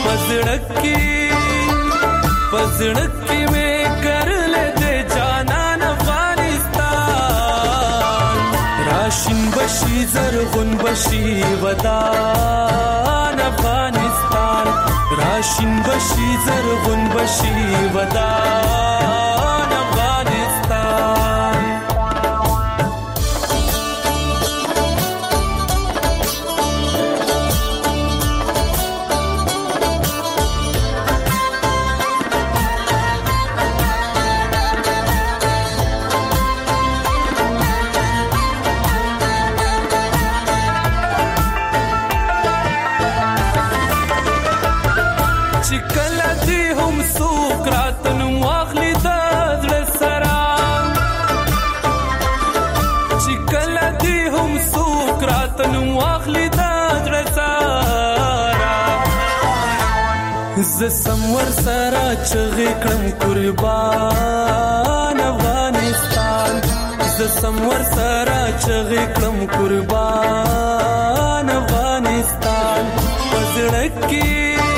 پزړکی میں کرل دے جانان افغانستان راشن بشي زرغون بشي وطن افغانستان راشن بشي زرغون بشي ودان افغانستان زسمور سره چغې کړم قربان افغانستان زسمور سره چغې کړم قربان افغانستان پزړکی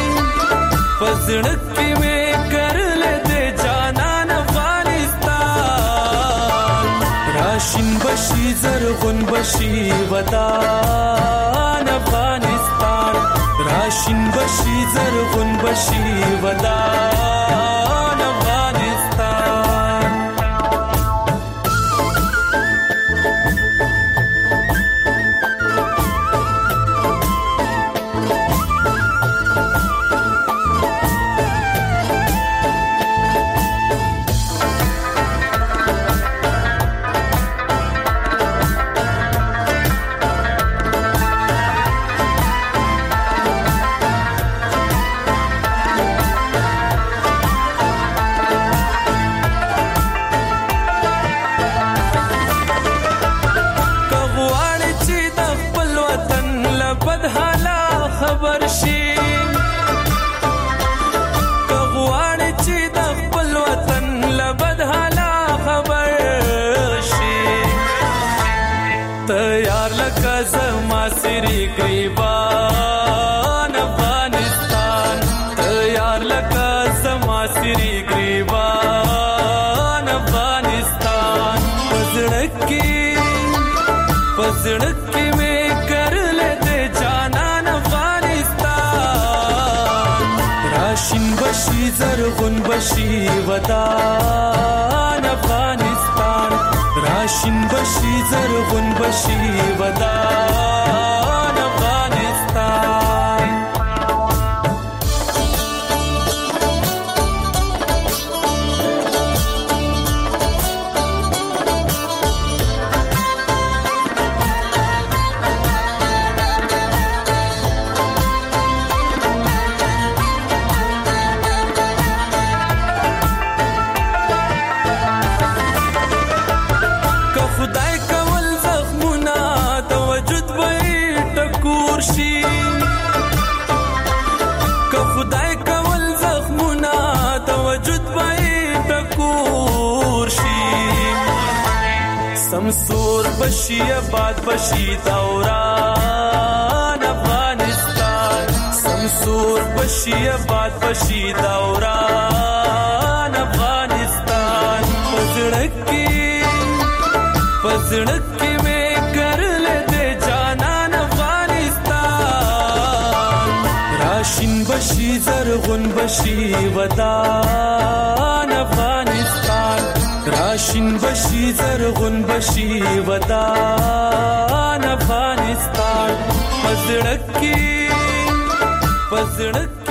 مې کرل دې جانان افغانستان راشن بشي زرغون بشي ودان افغانستان راشن بشي زرغون بشي ودان افغانستان گریبان افغانستان تیار لکا زما سری گریبان افغانستان پزړکی میں کرل دے جانان افغانستان راشن بشي زرغون بشي ودان افغانستان راشن بشي زرغون بشي ودان افغانستان سمسور بشي آباد بشي دوران افغانستان سمسور بشي آباد بشي دوران افغانستان پزړکی میں کرل دے بشي ودان افغانستان راشین بشي زرغون بشي ودان افغانستان پزړکی